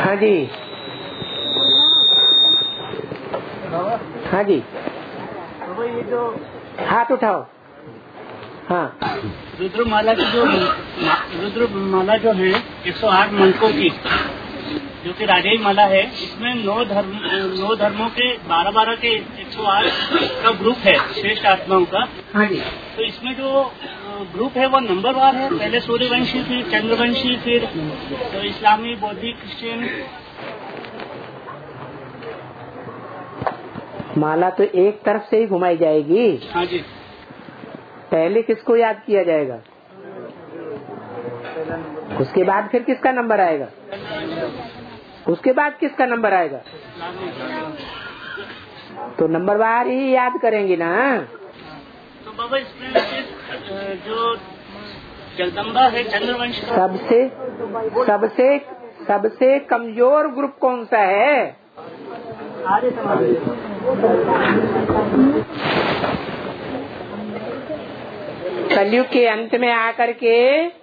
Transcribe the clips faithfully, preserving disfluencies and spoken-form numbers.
हाँ जी, हाँ जी, तो ये जो हाथ उठाओ। हाँ, रुद्र माला की जो रुद्र माला जो है एक सौ आठ मंत्रों की, जो कि राजाई माला है, इसमें नौ धर्म नौ धर्मों के बारह बारह के एक सौ आठ का ग्रुप है श्रेष्ठ आत्माओं का। हाँ जी। तो इसमें जो ग्रुप है वो नंबरवार है, पहले सूर्यवंशी, फिर चंद्रवंशी, फिर तो इस्लामी, बौद्धिक, क्रिश्चियन। माला तो एक तरफ से ही घुमाई जाएगी। हाँ जी। पहले किसको याद किया जाएगा, उसके बाद फिर किसका नंबर आएगा, उसके बाद किसका नंबर आएगा, तो नंबरवार ही याद करेंगे ना। तो बाबा इसमें जो जगदम्बा है चंद्रवंश का सबसे सबसे सबसे कमजोर ग्रुप कौन सा है? आर्य समाज। कलयुग के अंत में आकर के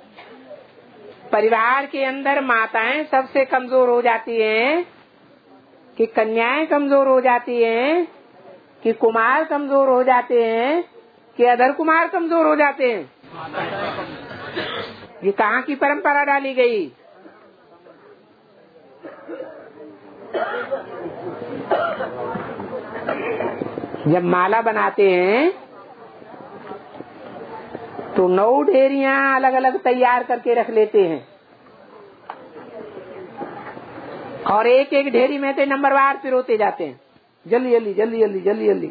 परिवार के अंदर माताएं सबसे कमजोर हो जाती हैं, कि कन्याएं कमजोर हो जाती हैं, कि कुमार कमजोर हो जाते हैं, कि अधर कुमार कमजोर हो जाते हैं। ये कहाँ की परंपरा डाली गई? जब माला बनाते हैं तो नौ ढेरियां अलग अलग तैयार करके रख लेते हैं, और एक एक ढेरी में से नंबरवार पिरोते जाते हैं, जल्दी जल्दी जल्दी जल्दी जल्दी जल्दी।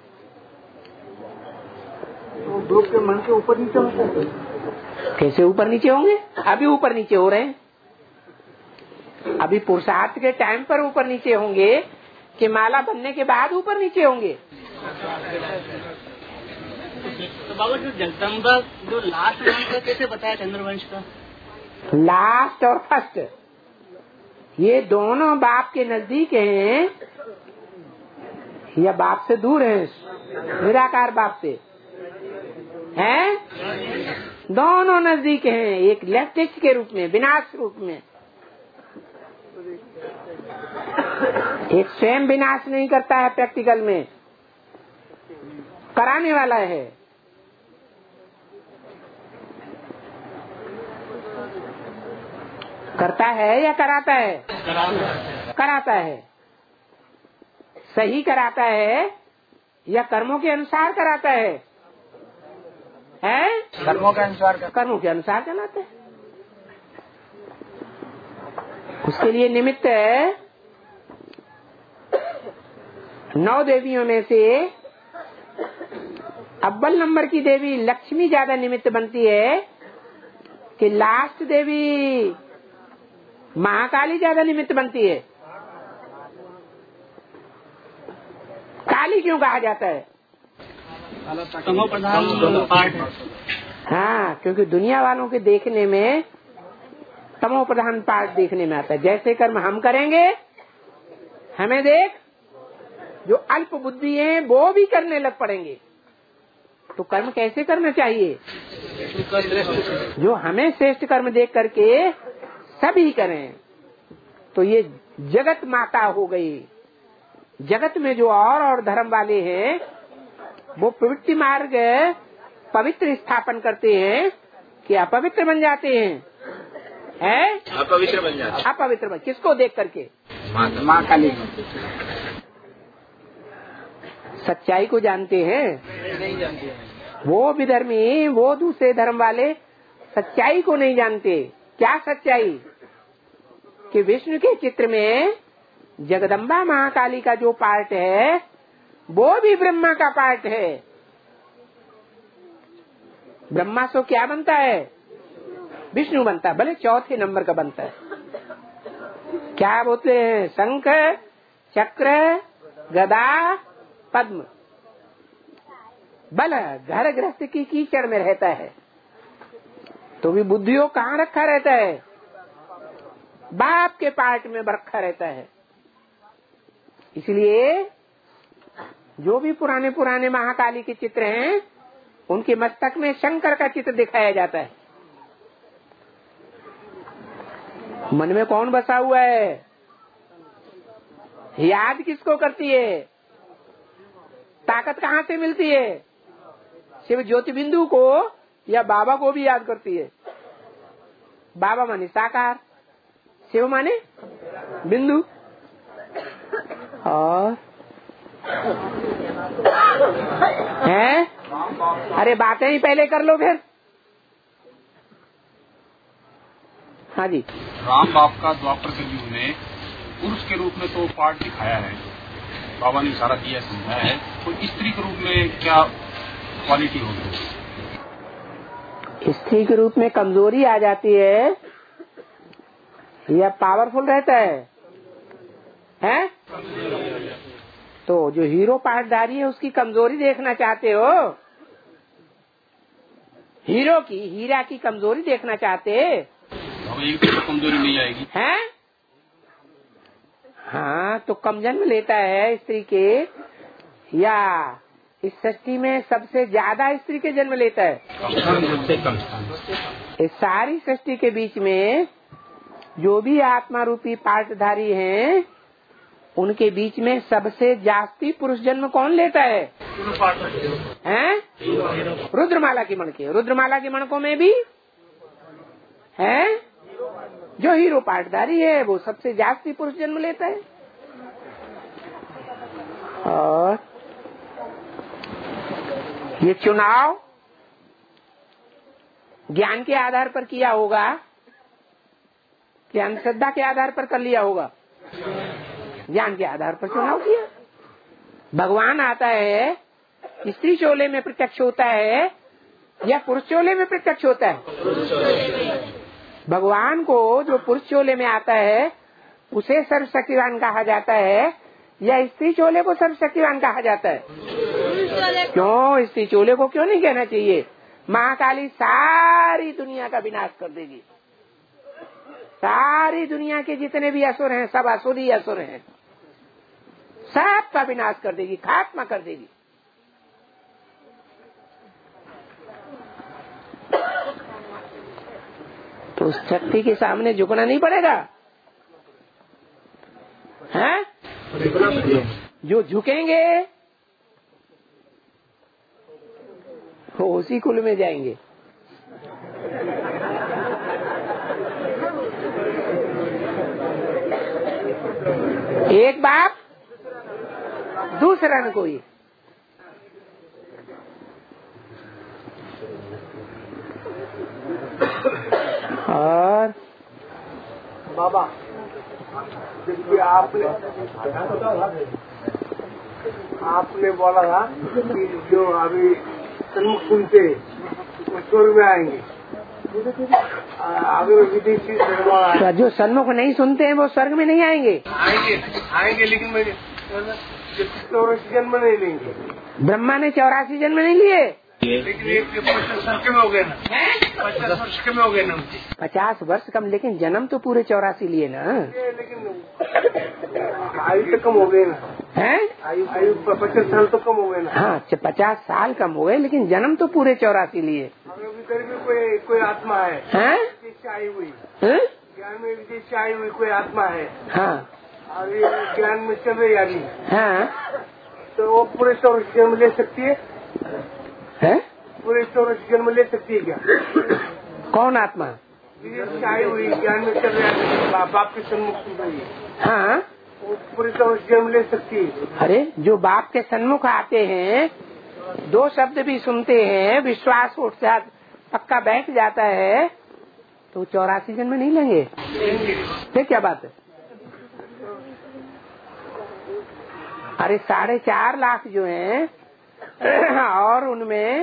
तो ग्रुप के मन के ऊपर नीचे होते हैं। कैसे ऊपर नीचे होंगे? अभी ऊपर नीचे हो रहे हैं, अभी पुरुषार्थ के टाइम पर ऊपर नीचे होंगे कि माला बनने के बाद ऊपर नीचे होंगे। तो बाबा जो जगदम्बा जो लास्ट मंत्र कैसे बताया चंद्रवंश का? लास्ट और फर्स्ट ये दोनों बाप के नजदीक हैं या बाप से दूर हैं? निराकार बाप से हैं, दोनों नजदीक हैं। एक लेफ्टिस्ट के रूप में, विनाश रूप में, एक स्वयं विनाश नहीं करता है, प्रैक्टिकल में कराने वाला है। करता है या कराता है? कराता है। सही कराता है या कर्मों के अनुसार कराता है? हैं? कर्मों के अनुसार कर्मों के अनुसार चलाते हैं। उसके लिए निमित्त नौ देवियों में से अव्वल नंबर की देवी लक्ष्मी ज्यादा निमित्त बनती है कि लास्ट देवी महाकाली ज्यादा निमित्त बनती है? काली क्यों कहा जाता है? तमो प्रधान पार्ट है। हाँ, क्योंकि दुनिया वालों के देखने में तमो प्रधान पार्ट देखने में आता है। जैसे कर्म हम करेंगे, हमें देख जो अल्प बुद्धि है वो भी करने लग पड़ेंगे। तो कर्म कैसे करना चाहिए? जो हमें श्रेष्ठ कर्म देख करके सभी करें। तो ये जगत माता हो गई। जगत में जो और और धर्म वाले हैं वो प्रवृत्ति मार्ग पवित्र स्थापन करते हैं कि अपवित्र बन जाते हैं, हैं? अपवित्र बन जाते हैं। अपवित्र बन, किसको देख करके? माँ काली। सच्चाई को जानते हैं? नहीं जानते। वो विधर्मी, वो दूसरे धर्म वाले सच्चाई को नहीं जानते। क्या सच्चाई? कि विष्णु के चित्र में जगदम्बा महाकाली का जो पार्ट है वो भी ब्रह्मा का पार्ट है। ब्रह्मा से क्या बनता है? विष्णु बनता है, भले चौथे नंबर का बनता है। क्या बोलते हैं? शंख, चक्र, गदा, पद्म। बल घर गृहस्थ की कीचड़ में रहता है, तो भी बुद्धियों कहाँ रखा रहता है? बाप के पार्ट में रखा रहता है। इसलिए जो भी पुराने पुराने महाकाली के चित्र हैं उनके मस्तक में शंकर का चित्र दिखाया जाता है। मन में कौन बसा हुआ है? याद किसको करती है? ताकत कहाँ से मिलती है? शिव ज्योति बिंदु को या बाबा को भी याद करती है। बाबा माने साकार, शिव माने बिंदु। और है? अरे बातें ही पहले कर लो फिर। हाँ जी। राम बाप का द्वापर कलयुग में पुरुष के रूप में तो पार्ट दिखाया है, बाबा ने सारा दिया समझाया है, तो स्त्री के रूप में क्या क्वालिटी होगी? स्त्री के रूप में कमजोरी आ जाती है या पावरफुल रहता है? हैं? तो जो हीरो पार्टधारी है उसकी कमजोरी देखना चाहते हो? हीरो की, हीरा की कमजोरी देखना चाहते? अब एक तो कमजोरी नहीं आएगी। हैं? हाँ, तो कम जन्म लेता है स्त्री के, या इस सृष्टि में सबसे ज्यादा स्त्री के जन्म लेता है? सबसे कम। इस सारी सृष्टि के बीच में जो भी आत्मा रूपी पार्टधारी हैं, उनके बीच में सबसे जास्ती पुरुष जन्म कौन लेता है? हैं? रुद्रमाला की मण के, रुद्रमाला की मणकों में भी है जो हीरो पार्टधारी है वो सबसे जास्ती पुरुष जन्म लेता है। और ये चुनाव ज्ञान के आधार पर किया होगा कि अंधश्रद्धा के आधार पर कर लिया होगा? ज्ञान के आधार पर चुनाव किया। भगवान आता है, स्त्री चोले में प्रत्यक्ष होता है या पुरुष चोले में प्रत्यक्ष होता है? भगवान को जो पुरुष चोले में आता है उसे सर्वशक्तिवान कहा जाता है या स्त्री चोले को सर्वशक्तिवान कहा जाता है? क्यों स्त्री चोले को क्यों नहीं कहना चाहिए? महाकाली सारी दुनिया का विनाश कर देगी। सारी दुनिया के जितने भी असुर हैं सब असुरी असुर हैं, सब का विनाश कर देगी, खात्मा कर देगी। तो उस शक्ति के सामने झुकना नहीं पड़ेगा? हैं? जो झुकेंगे वो उसी कुल में जाएंगे। एक बाप दूसरा न कोई। और बाबा देखिए आपने आपने बोला था कि जो अभी सन्मुख सुनते वो स्वर्ग में आएंगे, अगर विदेशी तो जो सन्मुख नहीं सुनते हैं वो स्वर्ग में नहीं आएंगे? आएंगे आएंगे लेकिन मेरे चौरासी जन्म नहीं लेंगे। ब्रह्मा ने चौरासी जन्म नहीं लिए, लेकिन एक पचास वर्ष के में हो गए ना, पचास वर्ष के में हो गए ना। पचास वर्ष कम, लेकिन जन्म तो पूरे चौरासी लिए ना। लेकिन आयु तो कम हो गए ना। हैं? आयु आयु पचास साल तो कम हो गए ना। हाँ, पचास साल कम हो गए लेकिन जन्म तो पूरे चौरासी लिए। भीतर में कोई कोई आत्मा है, हैं? विदेश से आई हुई, हैं? ज्ञान में विदेश से आई हुई कोई आत्मा है। हाँ और ये ज्ञान में चल रही आदमी, हाँ, तो वो पूरे चौरासी जन्म ले सकती है? है? पूरे चौरासी जन्म ले सकती है क्या? कौन आत्मा? विदेश से आई हुई, ज्ञान में चल रही आदमी, बाप, बाप के सन्मुख सुन रही है, हाँ, वो पूरे चौरासी जन्म ले सकती है? अरे जो बाप के सन्मुख आते हैं, दो शब्द भी सुनते हैं, विश्वास उठ जा पक्का बैठ जाता है, तो चौरासी जन्म नहीं लेंगे? फिर क्या बात है? अरे साढ़े चार लाख जो हैं और उनमें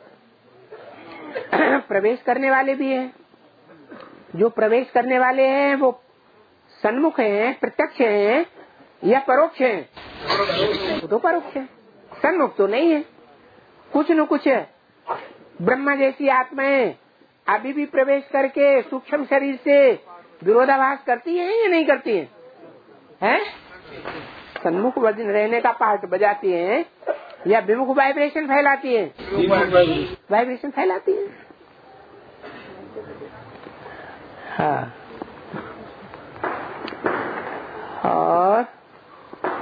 प्रवेश करने वाले भी हैं। जो प्रवेश करने वाले हैं वो सन्मुख हैं, प्रत्यक्ष हैं या परोक्ष हैं? वो तो परोक्ष है, सन्मुख तो नहीं है। कुछ न कुछ ब्रह्मा जैसी आत्माएं अभी भी प्रवेश करके सूक्ष्म शरीर से विरोधाभास करती हैं या नहीं करती हैं? हैं? सन्मुख रहने का पार्ट बजाती हैं या विमुख वाइब्रेशन फैलाती हैं? वाइब्रेशन फैलाती हैं। हाँ, और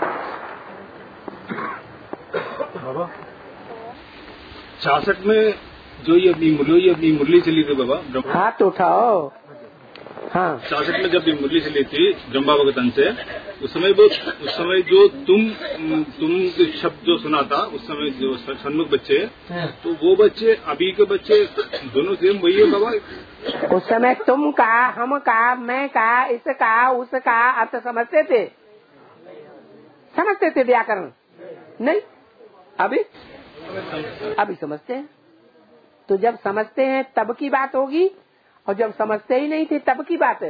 छियासठ में जो ये अपनी मुरली ये अपनी मुरली चली थी बाबा, हाथ उठाओ। हाँ, छियासठ में जब ये मुरली चली थी जम्बा भगतन से, उस समय वो उस समय जो तुम तुम शब्द जो सुना था उस समय जो सन्मुख बच्चे, तो वो बच्चे अभी के बच्चे दोनों सेम वही है बाबा। उस समय तुम का, हम का, मैं का, इसका, उसका अर्थ समझते थे, समझते थे व्याकरण नहीं, अभी अभी समझते हैं। तो जब समझते हैं तब की बात होगी, और जब समझते ही नहीं थे तब की बात है।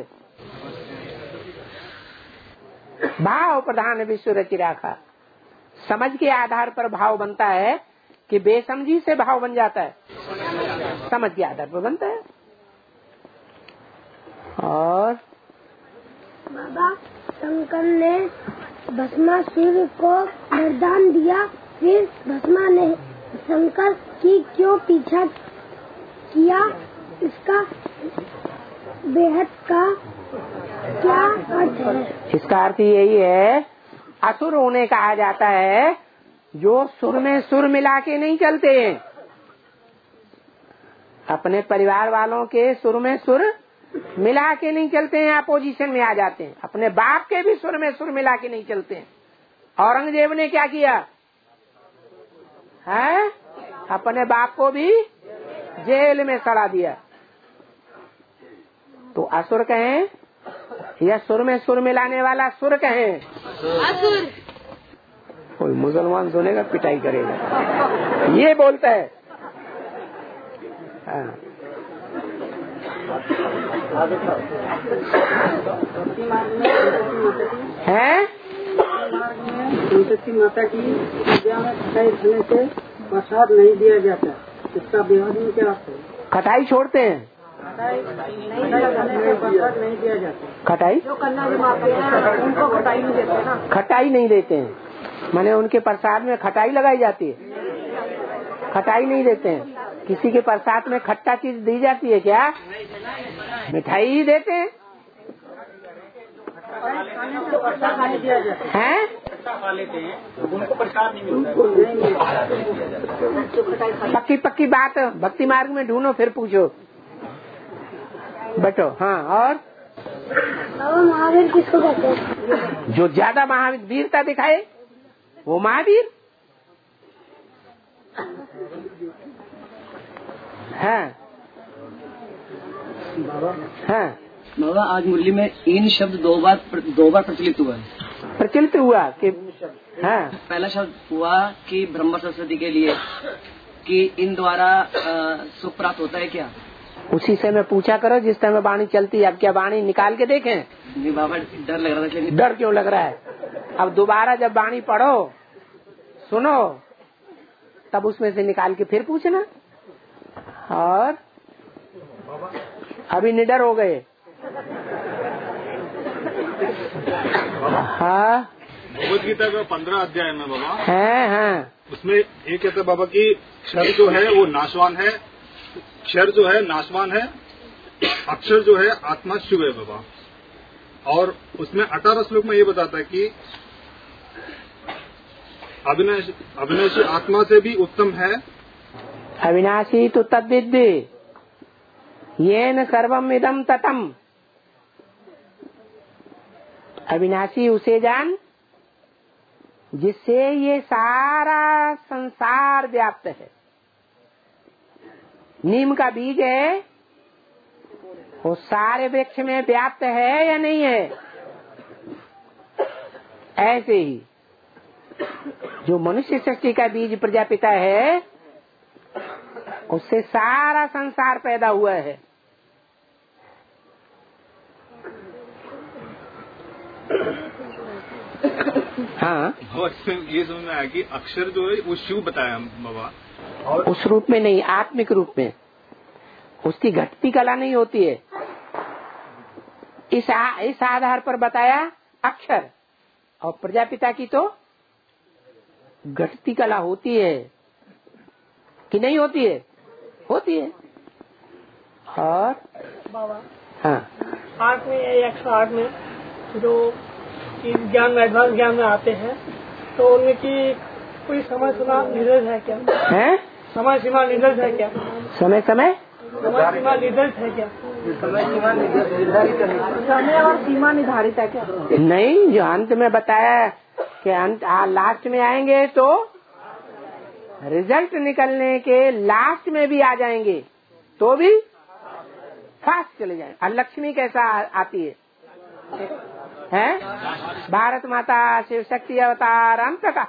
भाव प्रधान विश्व रचि राखा, समझ के आधार पर भाव बनता है कि बेसमझी से भाव बन जाता है, समझ के आधार पर बनता है। और बाबा शंकर ने भस्मासुर को वरदान दिया, फिर भस्मा ने शंकर की क्यों पीछा किया, इसका बेहद का क्या अर्थ है? इसका अर्थ यही है, असुर उन्हें कहा जाता है जो सुर में सुर मिला के नहीं चलते हैं। अपने परिवार वालों के सुर में सुर मिला के नहीं चलते हैं, अपोजिशन में आ जाते हैं। अपने बाप के भी सुर में सुर मिला के नहीं चलते हैं। औरंगजेब ने क्या किया है, अपने बाप को भी जेल में सड़ा दिया। तो असुर कहें या सुर में सुर मिलाने वाला सुर कहें? असुर। कोई मुसलमान सुनेगा पिटाई करेगा, ये बोलता है। हाँ। है माता की पूजा में खटाई खाने से प्रसाद नहीं दिया जाता, इसका विवाद में क्या है? खटाई छोड़ते हैं, खटाई प्रसाद नहीं दिया जाता। खटाई जो कन्या जमाते हैं उनको खटाई नहीं देते ना, खटाई नहीं देते हैं, माने उनके प्रसाद में खटाई लगाई जाती है, खटाई नहीं देते हैं। किसी के प्रसाद में खट्टा चीज दी जाती है क्या? मिठाई ही देते हैं। हैं? उनको प्रसाद नहीं मिलता। पक्की पक्की बात भक्ति मार्ग में ढूंढो, फिर पूछो, बैठो। हाँ, और महावीर किसको कहते हैं? जो ज्यादा महावीर वीरता दिखाए वो महावीर है। हाँ बाबा, आज मुरली में इन शब्द दो बार दो बार प्रचलित हुआ है। प्रचलित हुआ कि हाँ, पहला शब्द हुआ कि ब्रह्म सरस्वती के लिए कि इन द्वारा सुख प्राप्त होता है क्या? उसी से मैं पूछा करो जिस टाइम वाणी चलती है। अब क्या वाणी निकाल के देखें? नहीं बाबा, डर लग रहा था। डर क्यों लग रहा है? अब दोबारा जब वाणी पढ़ो सुनो तब उसमें से निकाल के फिर पूछना। और अभी निडर हो गए। हाँ, भगवद गीता का पंद्रह अध्याय में बाबा है। हाँ, उसमें ये कहते हैं बाबा की क्षर जो है वो नाशवान है, क्षर जो है नाशवान है, अक्षर जो है आत्मा शिव है बाबा। और उसमें अठारह श्लोक में ये बताता है कि अविनाशी अविनाशी आत्मा से भी उत्तम है। अविनाशी तो तद्विद्धि येन सर्वम इदम ततम। अविनाशी उसे जान जिससे ये सारा संसार व्याप्त है। नीम का बीज है, वो सारे वृक्ष में व्याप्त है या नहीं है? ऐसे ही जो मनुष्य सृष्टि का बीज प्रजापिता है उससे सारा संसार पैदा हुआ है। हाँ, ये समझ में आया कि अक्षर जो है वो शिव बताया बाबा, और उस रूप में नहीं, आत्मिक रूप में। उसकी घटती कला नहीं होती है। इस आ, इस आधार पर बताया अक्षर, और प्रजापिता की तो घटती कला होती है कि नहीं होती है? होती है। और बाबा हाँ, आठ में एक सौ आठ में जो ज्ञान में एडवांस ज्ञान में आते हैं तो उनकी कोई समझ सुना निर्णय है क्या? है समय सीमा निर्धारित है क्या? समय समय समय सीमा निर्धारित है क्या? समय सीमा निर्धारित है, समय और सीमा निर्धारित है क्या? नहीं, जो अंत में बताया कि अंत लास्ट में आएंगे तो रिजल्ट निकलने के लास्ट में भी आ जाएंगे तो भी फास्ट चले जाएंगे। और लक्ष्मी कैसा आती है, है? भारत माता शिव शक्ति अवतार अंत का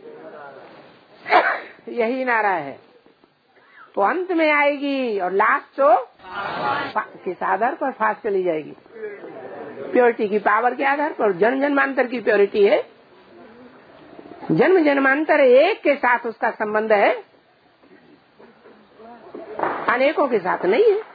यही नारा है। तो अंत में आएगी और लास्ट तो किस आधार पर फास्ट चली जाएगी? प्योरिटी की पावर के आधार पर। जन्म जन्मांतर की प्योरिटी है, जन्म जन्मांतर एक के साथ उसका संबंध है, अनेकों के साथ नहीं है।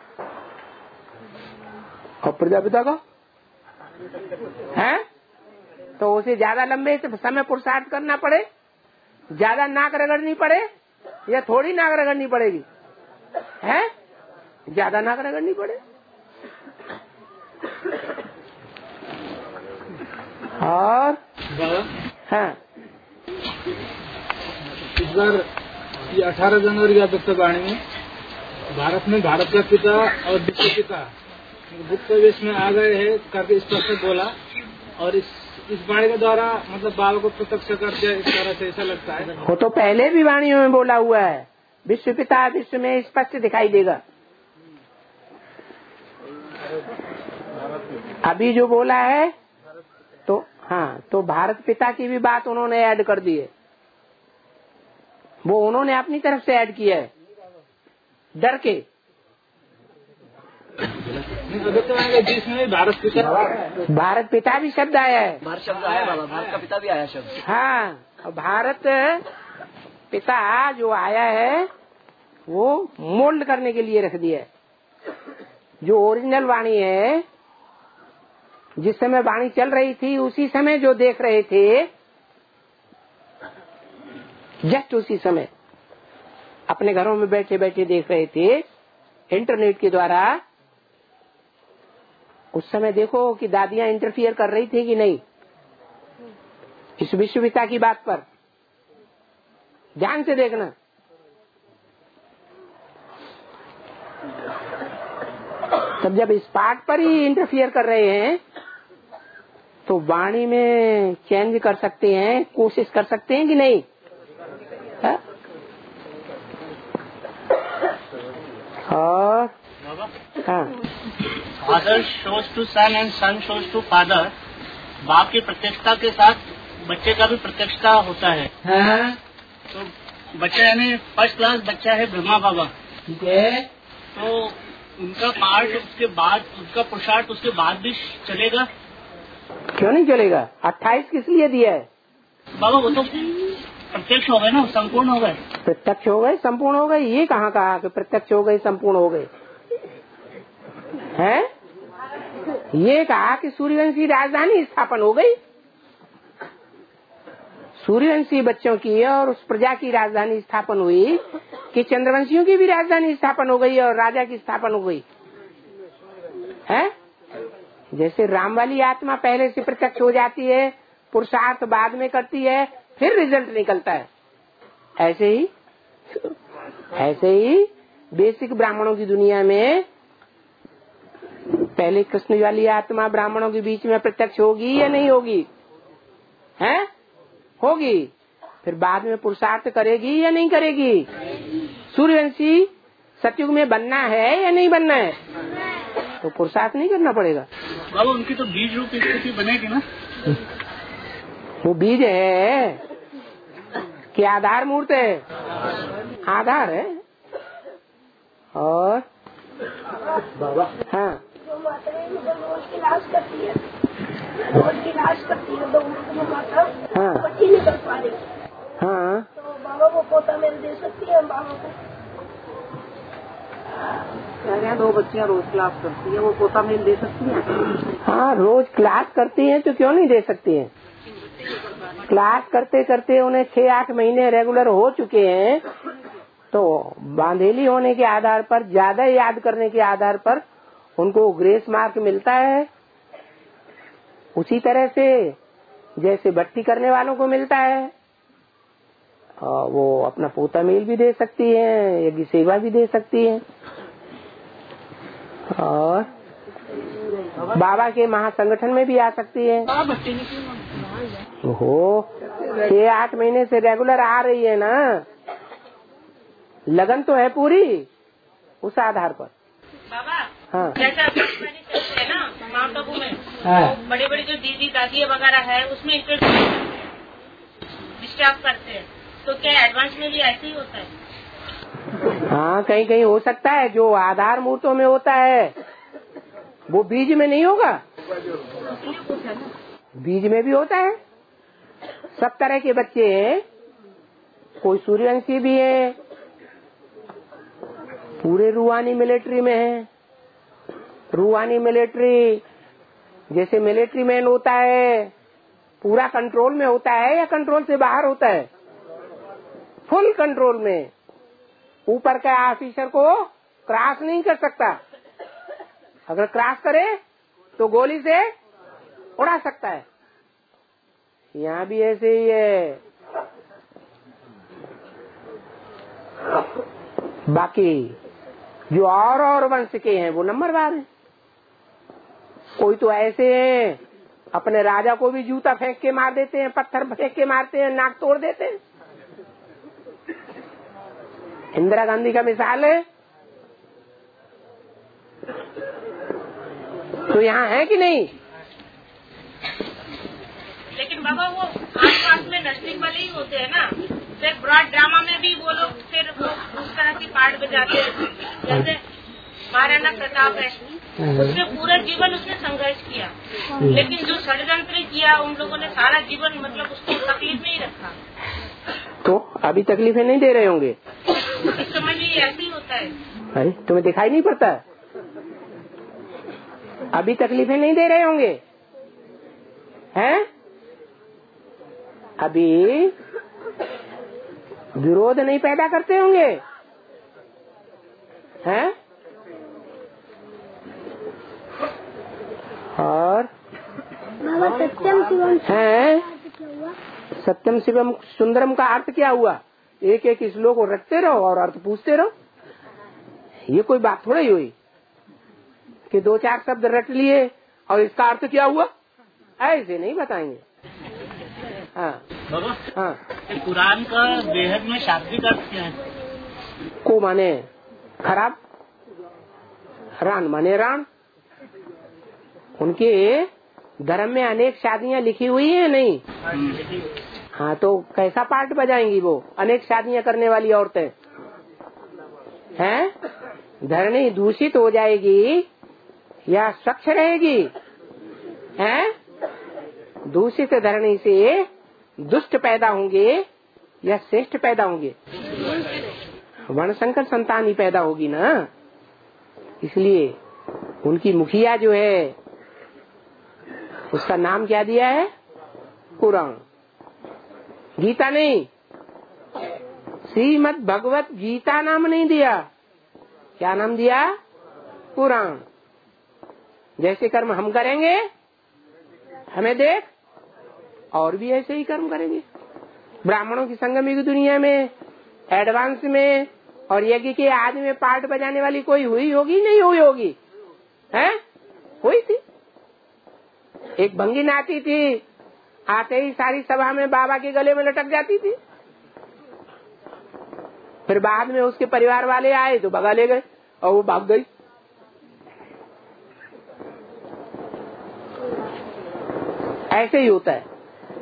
और प्रजापिता का है तो उसे ज्यादा लंबे समय पुरुषार्थ करना पड़े, ज्यादा नाक रगड़नी पड़े या थोड़ी नाक रगड़नी पड़ेगी? है ज्यादा नाक रगड़नी पड़े। और हाँ, इस बार ये अठारह जनवरी का पुस्तकवाणी में भारत में भारत का पिता और विश्व पिता गुप्त प्रवेश में आ गए हैं करके स्पष्ट बोला। और इस इस वाणी के द्वारा मतलब बाबा को प्रत्यक्ष कर दिया, इस तरह से ऐसा लगता है। वो तो पहले भी वाणियों में बोला हुआ है, विश्व पिता विश्व में स्पष्ट दिखाई देगा। अभी जो बोला है तो हाँ, तो भारत पिता की भी बात उन्होंने ऐड कर दी है, वो उन्होंने अपनी तरफ से ऐड किया है डर के। जिसमें भारत पिता भारत पिता भी शब्द आया है, भारत शब्द आया बाबा, भारत का पिता भी आया शब्द। हाँ, भारत पिता जो आया है वो मोल्ड करने के लिए रख दिया है। जो ओरिजिनल वाणी है, जिस समय वाणी चल रही थी उसी समय जो देख रहे थे, जस्ट उसी समय अपने घरों में बैठे बैठे देख रहे थे इंटरनेट के द्वारा, उस समय देखो कि दादियां इंटरफियर कर रही थी कि नहीं इस विश्व पिता की बात पर। ध्यान से देखना। तब जब इस पार्ट पर ही इंटरफियर कर रहे हैं तो वाणी में चेंज कर सकते हैं, कोशिश कर सकते हैं कि नहीं? है? और हाँ, father shows to son and son shows to father. बाप की प्रत्यक्षता के साथ बच्चे का भी प्रत्यक्षता होता है। हाँ, तो बच्चा यानी फर्स्ट क्लास बच्चा है ब्रह्मा बाबा, ठीक है। तो उनका पार्ट उसके बाद, उनका पुरुषार्थ उसके बाद भी चलेगा? क्यों नहीं चलेगा? अट्ठाईस किस लिए दिया है? बाबा वो तो प्रत्यक्ष हो गए ना, संपूर्ण हो गए। प्रत्यक्ष हो गए, संपूर्ण हो गए? ये कहाँ कहा कि प्रत्यक्ष हो गए संपूर्ण हो गए? है ये कहा कि सूर्यवंशी राजधानी स्थापन हो गई। सूर्यवंशी बच्चों की और उस प्रजा की राजधानी स्थापन हुई कि चंद्रवंशियों की भी राजधानी स्थापन हो गई और राजा की स्थापन हो गई है? जैसे राम वाली आत्मा पहले से प्रत्यक्ष हो जाती है, पुरुषार्थ बाद में करती है, फिर रिजल्ट निकलता है। ऐसे ही ऐसे ही बेसिक ब्राह्मणों की दुनिया में पहले कृष्ण वाली आत्मा ब्राह्मणों के बीच में प्रत्यक्ष होगी या नहीं होगी? हैं? होगी। फिर बाद में पुरुषार्थ करेगी या नहीं करेगी? सूर्यवंशी सतयुग में बनना है या नहीं बनना है? तो पुरुषार्थ नहीं करना पड़ेगा। बाबा उनकी तो बीज रूप स्थिति बनेगी ना। वो बीज है कि आधार मूर्त है? आधार है। और बाबा हाँ, जो माता रोज की लाश करती है, रोज की लाश करती है, तो वो माता हाँ, बच्ची नहीं कर पा रही, हाँ, तो बाबा को पोता मेरे दे सकती है बाबा को? दो बच्चियां रोज क्लास करती है, वो पोता मेल दे सकती है? हाँ, रोज क्लास करती हैं तो क्यों नहीं दे सकती हैं? क्लास करते करते उन्हें छह आठ महीने रेगुलर हो चुके हैं, तो बांधेली होने के आधार पर, ज्यादा याद करने के आधार पर उनको ग्रेस मार्क मिलता है। उसी तरह से जैसे भक्ति करने वालों को मिलता है। वो अपना पोता मेल भी दे सकती है, यज्ञ सेवा भी दे सकती है, और बाबा के महासंगठन में भी आ सकती है। हो छह आठ महीने से रेगुलर आ रही है ना, लगन तो है पूरी उस आधार पर। बाबा, हाँ, जैसे है ना माउंट आबू में, हाँ। तो बड़े बड़े जो दीदी दादी वगैरह है उसमें डिस्टर्ब करते हैं, तो क्या एडवांस में भी ऐसे ही होता है? हाँ, कहीं कहीं हो सकता है। जो आधार मूर्तों में होता है वो बीज में नहीं होगा, बीज में भी होता है। सब तरह के बच्चे हैं, कोई सूर्यवंशी भी है, पूरे रूहानी मिलिट्री में है। रूहानी मिलिट्री जैसे मिलिट्री मैन होता है, पूरा कंट्रोल में होता है या कंट्रोल से बाहर होता है? फुल कंट्रोल में। ऊपर का ऑफिसर को क्रॉस नहीं कर सकता, अगर क्रॉस करे तो गोली से उड़ा सकता है। यहाँ भी ऐसे ही है। बाकी जो और और वंश के हैं वो नंबरवार हैं। कोई तो ऐसे हैं अपने राजा को भी जूता फेंक के मार देते हैं, पत्थर फेंक के मारते हैं, नाक तोड़ देते हैं। इंदिरा गांधी का मिसाल है। तो यहाँ है कि नहीं? लेकिन बाबा वो आसपास में नजदीक वाले ही होते हैं ना, फिर ब्रॉड ड्रामा में भी वो लोग फिर वो उस तरह की पार्ट बजाते हैं। जैसे महाराणा प्रताप है, उसने पूरा जीवन उसने संघर्ष किया, लेकिन जो षड्यंत्र किया उन लोगों ने सारा जीवन मतलब उसको तकलीफ में ही रखा। तो अभी तकलीफें नहीं दे रहे होंगे? इस समय भी ऐसे ही होता है। अरे तुम्हें दिखाई नहीं पड़ता? अभी तकलीफें नहीं दे रहे होंगे, हैं? अभी विरोध नहीं पैदा करते होंगे, हैं? और सत्यम शिवम है सत्यम शिवम सुंदरम का अर्थ क्या हुआ? एक एक श्लोक को रखते रहो और अर्थ पूछते रहो। ये कोई बात थोड़ी हुई कि दो चार शब्द रट लिए और इसका अर्थ क्या हुआ, ऐसे नहीं बताएंगे। हाँ बाबा, हाँ, कुरान का बेहद में शाब्दिक अर्थ क्या है? को माने खराब, रान माने रान। उनके धर्म में अनेक शादियां लिखी हुई है नहीं? हाँ, तो कैसा पार्ट बजाएंगी वो अनेक शादियां करने वाली औरतें? हैं? धरणी दूषित हो जाएगी या स्वच्छ रहेगी? हैं? दूषित धरणी से दुष्ट पैदा होंगे या श्रेष्ठ पैदा होंगे? वर्णशंकर संतान ही पैदा होगी ना। इसलिए उनकी मुखिया जो है उसका नाम क्या दिया है? कुरान। गीता नहीं, श्रीमद् भगवत गीता नाम नहीं दिया। क्या नाम दिया? कुरान। जैसे कर्म हम करेंगे हमें देख, और भी ऐसे ही कर्म करेंगे। ब्राह्मणों की संगम की दुनिया में एडवांस में और यज्ञ के आदि में पार्ट बजाने वाली कोई हुई होगी? नहीं हुई होगी, हैं? हुई थी। एक भंगिन आती थी, आते ही सारी सभा में बाबा के गले में लटक जाती थी। फिर बाद में उसके परिवार वाले आए तो भगा ले गए और वो भाग गई। ऐसे ही होता है।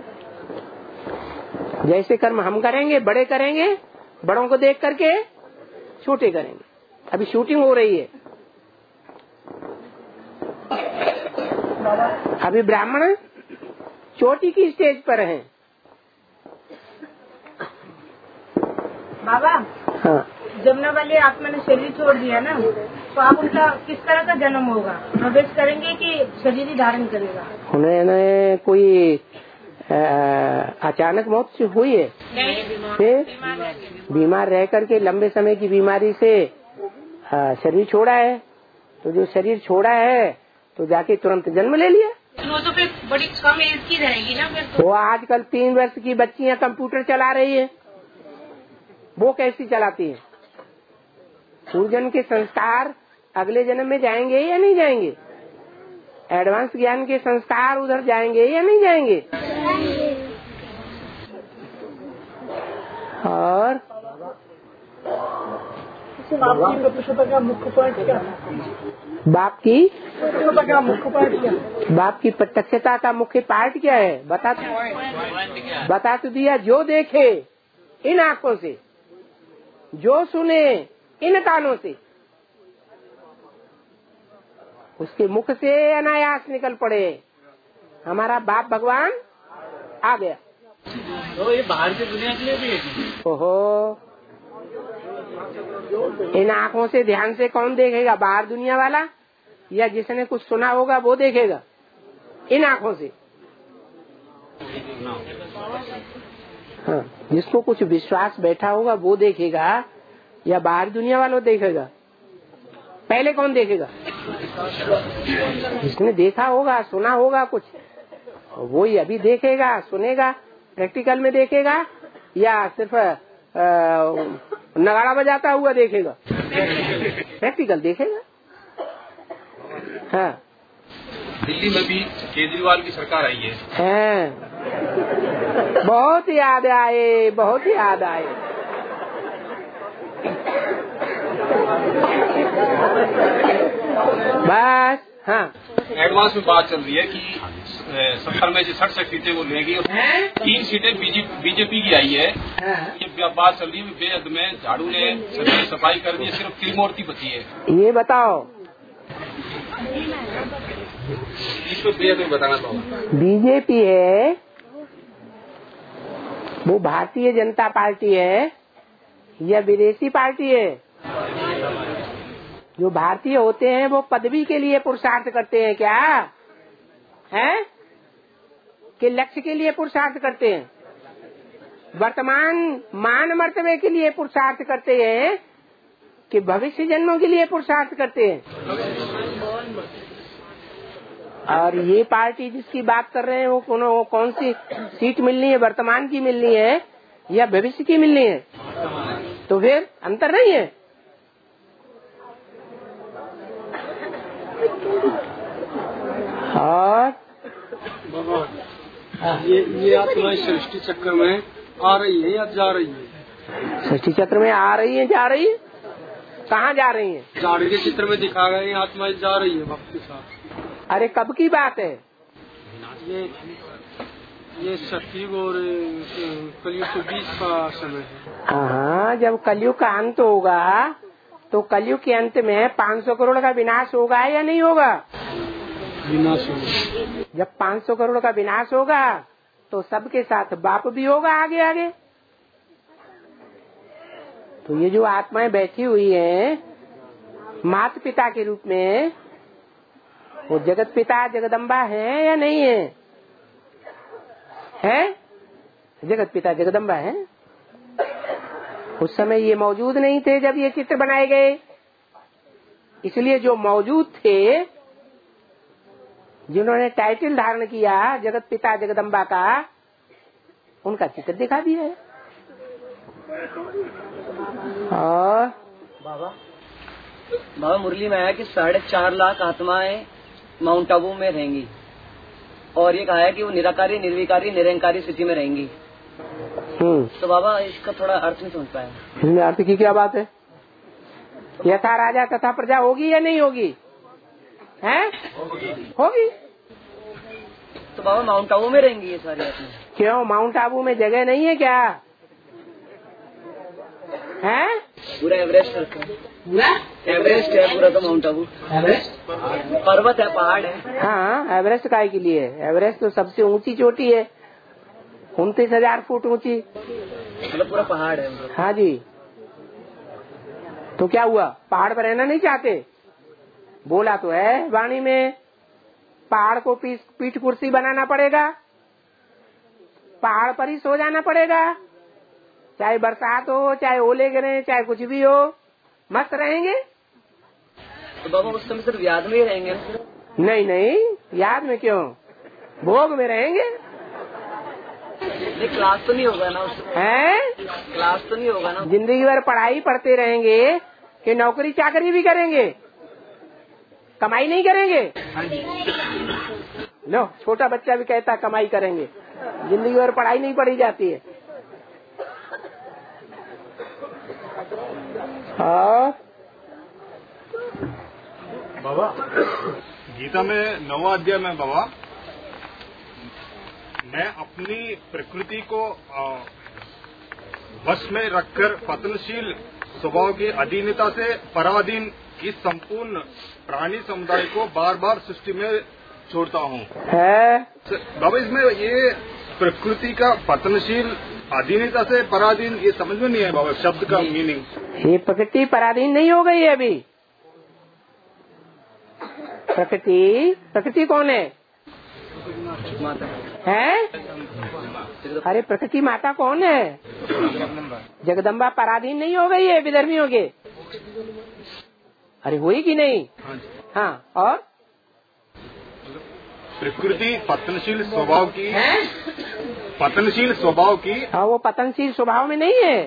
जैसे कर्म हम करेंगे, बड़े करेंगे, बड़ों को देख करके छोटे करेंगे। अभी शूटिंग हो रही है। अभी ब्राह्मण चोटी की स्टेज पर हैं। बाबा, हाँ, जमुना वाले आत्मा ने शरीर छोड़ दिया ना, तो आप उनका किस तरह का जन्म होगा? प्रवेश करेंगे कि शरीर ही धारण करेगा? उन्हें कोई आ, अचानक मौत से हुई है, फिर बीमार रह करके लंबे समय की बीमारी से आ, शरीर छोड़ा है। तो जो शरीर छोड़ा है तो जाके तुरंत जन्म ले लिया। वो तो फिर बड़ी कम एज की रहेगी ना फिर तो। वो आजकल तीन वर्ष की बच्चियां कंप्यूटर चला रही है, वो कैसी चलाती है? पूर्वजन्म के संस्कार अगले जन्म में जाएंगे या नहीं जाएंगे? एडवांस ज्ञान के संस्कार उधर जाएंगे या नहीं जाएंगे? और बाप की तत्वशता का मुख्य पॉइंट क्या? बाप की तत्वशता का मुख्य पॉइंट क्या? बाप की प्रत्यक्षता का मुख्य पार्ट क्या है? बता बता तो दिया। जो देखे इन आंखों से, जो सुने इन कानों से, उसके मुख से अनायास निकल पड़े हमारा बाप भगवान आ गया। तो ये बाहर की दुनिया के लिए भी है। ओहो, इन आँखों से ध्यान से कौन देखेगा? बाहर दुनिया वाला या जिसने कुछ सुना होगा वो देखेगा? इन आँखों से। हाँ, जिसको कुछ विश्वास बैठा होगा वो देखेगा या बाहर दुनिया वालों देखेगा? पहले कौन देखेगा? जिसने देखा होगा, सुना होगा कुछ, वो ही अभी देखेगा, सुनेगा, प्रैक्टिकल में देखेगा या सिर्फ नगाड़ा बजाता हुआ देखेगा? प्रैक्टिकल देखेगा। हाँ, दिल्ली में भी केजरीवाल की सरकार आई है। हैं, बहुत याद आए, बहुत याद आए। बस हाँ, एडवांस में बात चल रही है कि सत्तर में से सठ सीटें वो लेगी और तीन सीटें बीजेपी की आई है। ये बात चल रही है बेहद में झाड़ू ने सभी सफाई कर दी, सिर्फ त्रिमूर्ति बची है। ये बताओ, इसको बेहद में बताना चाहूँगा। बीजेपी है वो भारतीय जनता पार्टी है या विदेशी पार्टी है? जो भारतीय होते हैं वो पदवी के लिए पुरुषार्थ करते हैं क्या है कि लक्ष्य के लिए पुरुषार्थ करते हैं? वर्तमान मान मर्तबे के लिए पुरुषार्थ करते हैं कि भविष्य जन्मों के लिए पुरुषार्थ करते हैं? और ये पार्टी जिसकी बात कर रहे हैं वो कौन, वो कौन सी सीट मिलनी है? वर्तमान की मिलनी है या भविष्य की मिलनी है? तो फिर अंतर नहीं है। और ये ये आत्मा सृष्टि चक्र में आ रही है या जा रही है? सृष्टि चक्र में आ रही है, जा रही है? कहाँ जा रही है? झाड़ी के चित्र में दिखा गए आत्मा जा रही है वक्त के साथ। अरे कब की बात है? ये ये सतयुग और कलयुग के बीच का समय है। हाँ, जब कलयुग का अंत होगा तो कलयुग के अंत में पाँच सौ करोड़ का विनाश होगा या नहीं होगा? विनाश होगा। जब पाँच सौ करोड़ का विनाश होगा तो सबके साथ बाप भी होगा आगे आगे। तो ये जो आत्माएं बैठी हुई हैं माता पिता के रूप में, वो जगत पिता जगदम्बा है या नहीं है? है? जगत पिता जगदम्बा है। उस समय ये मौजूद नहीं थे जब ये चित्र बनाए गए, इसलिए जो मौजूद थे, जिन्होंने टाइटल धारण किया जगत पिता जगदम्बा का, उनका चित्र दिखा दिया है। और बाबा बाबा मुरली में आया कि साढ़े चार लाख आत्माएं माउंट आबू में रहेंगी और ये कहा है कि वो निराकारी निर्विकारी निरंकारी स्थिति में रहेंगी। तो बाबा इसका थोड़ा अर्थ नहीं समझ पाया। इसमें अर्थ की क्या बात है? यथा राजा तथा प्रजा होगी या नहीं होगी? हैं? होगी। तो बाबा माउंट आबू में रहेंगी ये सारी आत्माएं? क्यों, माउंट आबू में जगह नहीं है क्या? है? पूरा एवरेस्ट रखा है। पूरा एवरेस्ट है पूरा, तो माउंट आबू एवरेस्ट पर्वत है, पहाड़ है। हाँ, एवरेस्ट काय के लिए? एवरेस्ट तो सबसे ऊंची चोटी है, उनतीस हजार फुट ऊंची। मतलब पूरा पहाड़ है। हाँ जी। तो क्या हुआ, पहाड़ पर रहना नहीं चाहते? बोला तो है वाणी में, पहाड़ को पीठ कुर्सी बनाना पड़ेगा, पहाड़ पर ही सो जाना पड़ेगा, चाहे बरसात हो, चाहे ओले गिरे, चाहे कुछ भी हो, मस्त रहेंगे। तो बाबा उस समय सिर्फ याद में ही रहेंगे? नहीं नहीं, याद में क्यों, भोग में रहेंगे। नहीं, क्लास तो नहीं होगा ना उसमें? है क्लास तो नहीं होगा ना। जिंदगी भर पढ़ाई पढ़ते रहेंगे कि नौकरी चाकरी भी करेंगे, कमाई नहीं करेंगे? लो, छोटा बच्चा भी कहता है कमाई करेंगे, जिंदगी भर पढ़ाई नहीं पढ़ी जाती है। हाँ बाबा, गीता में नौवां अध्याय में बाबा, मैं अपनी प्रकृति को वश में रखकर पतनशील स्वभाव की अधीनता से पराधीन इस संपूर्ण प्राणी समुदाय को बार बार सृष्टि में छोड़ता हूँ। है बाबा, इसमें ये प्रकृति का पतनशील अधीनता से पराधीन, ये समझ में नहीं है बाबा शब्द का मीनिंग। ये प्रकृति पराधीन नहीं हो गई है अभी। प्रकृति प्रकृति कौन है? है? अरे प्रकृति माता कौन है? जगदम्बा पराधीन नहीं हो गई है विधर्मियों के? अरे हुई कि नहीं? हाँ, और प्रकृति पतनशील स्वभाव की पतनशील स्वभाव की हाँ, वो पतनशील स्वभाव में नहीं है,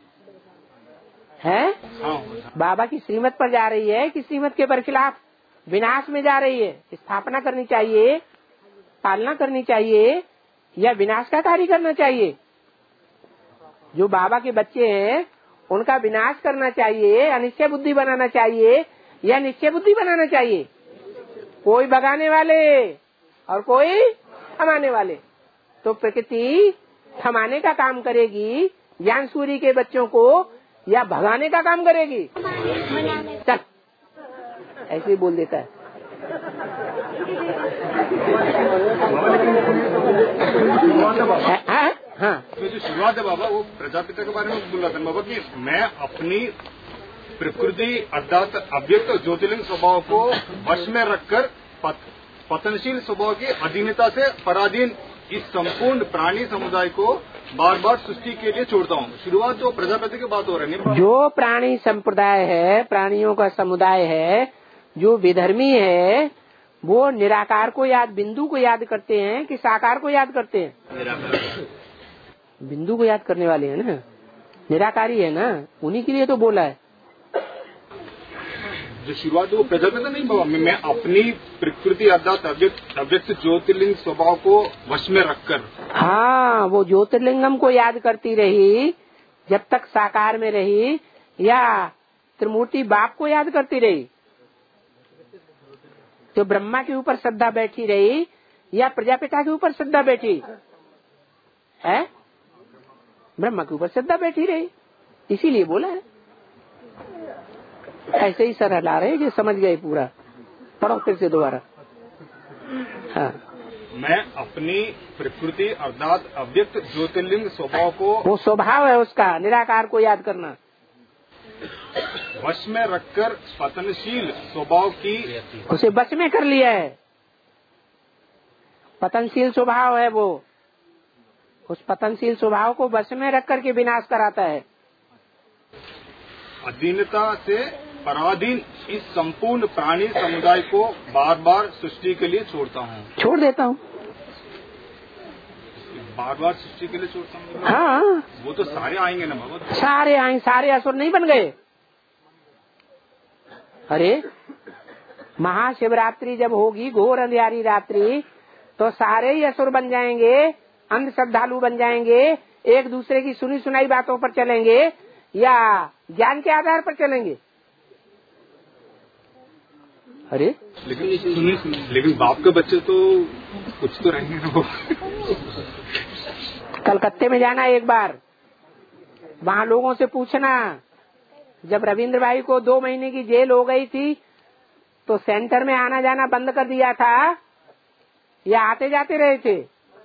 है? हाँ। बाबा की श्रीमत पर जा रही है कि श्रीमत के बरखिलाफ विनाश में जा रही है? स्थापना करनी चाहिए, पालना करनी चाहिए, या विनाश का कार्य करना चाहिए? जो बाबा के बच्चे हैं उनका विनाश करना चाहिए, अनिश्चय बुद्धि बनाना चाहिए, या निश्चय बुद्धि बनाना चाहिए? कोई भगाने वाले और कोई थमाने वाले। तो प्रकृति थमाने का काम करेगी ज्ञान सूर्य के बच्चों को, या भगाने का काम करेगी? चल, ऐसे ही बोल देता है। हाँ हाँ, तो जो शुरुआत है बाबा, वो प्रजापिता के बारे में बोल रहा था बाबा कि मैं अपनी प्रकृति अर्थात अव्यक्त ज्योतिर्लिंग स्वभाव को वश में रखकर पत, पतनशील स्वभाव की अधीनता से पराधीन इस संपूर्ण प्राणी समुदाय को बार बार सृष्टि के लिए छोड़ता हूँ। शुरुआत जो प्रजापति की बात हो रही है, जो प्राणी संप्रदाय है, प्राणियों का समुदाय है, जो विधर्मी है, वो निराकार को याद, बिंदु को याद करते हैं कि साकार को याद करते हैं? बिंदु को याद करने वाले हैं ना, निराकारी है ना, उन्हीं के लिए तो बोला है। जो शुरुआत वो प्रजापिता नहीं बाबा, मैं अपनी प्रकृति अर्थात अव्यक्त अव्यक्त ज्योतिर्लिंग स्वभाव को वश में रखकर, हाँ, वो ज्योतिर्लिंगम को याद करती रही जब तक साकार में रही, या त्रिमूर्ति बाप को याद करती रही? तो ब्रह्मा के ऊपर श्रद्धा बैठी रही या प्रजापिता के ऊपर श्रद्धा बैठी है? ब्रह्मा के ऊपर श्रद्धा बैठी रही, इसीलिए बोला है। ऐसे ही सर हला रहे कि समझ गए पूरा। पढ़ो फिर से दोबारा। हाँ, मैं अपनी प्रकृति अर्थात अव्यक्त ज्योतिर्लिंग स्वभाव को, वो स्वभाव है उसका, निराकार को याद करना, वश में रखकर पतनशील स्वभाव की, उसे वश में कर लिया है। पतनशील स्वभाव है वो, उस पतनशील स्वभाव को वश में रख करके विनाश कराता है। अधीनता से पराधीन इस संपूर्ण प्राणी समुदाय को बार बार सृष्टि के लिए छोड़ता हूँ। छोड़ देता हूँ, बार बार सृष्टि के लिए छोड़ता हूँ। हाँ, वो तो सारे आएंगे ना बाबा? सारे आएंगे, सारे असुर नहीं बन गए। अरे महाशिवरात्रि जब होगी, घोर अंधियारी रात्रि, तो सारे ही असुर बन जाएंगे, अंध श्रद्धालु बन जाएंगे, एक दूसरे की सुनी सुनाई बातों पर चलेंगे या ज्ञान के आधार पर चलेंगे? अरे लेकिन सुनिए सुनिए, लेकिन बाप के बच्चे तो कुछ तो रहेंगे ना। कलकत्ते में जाना एक बार, वहाँ लोगों से पूछना, जब रविंद्र भाई को दो महीने की जेल हो गई थी तो सेंटर में आना जाना बंद कर दिया था या आते जाते रहे थे?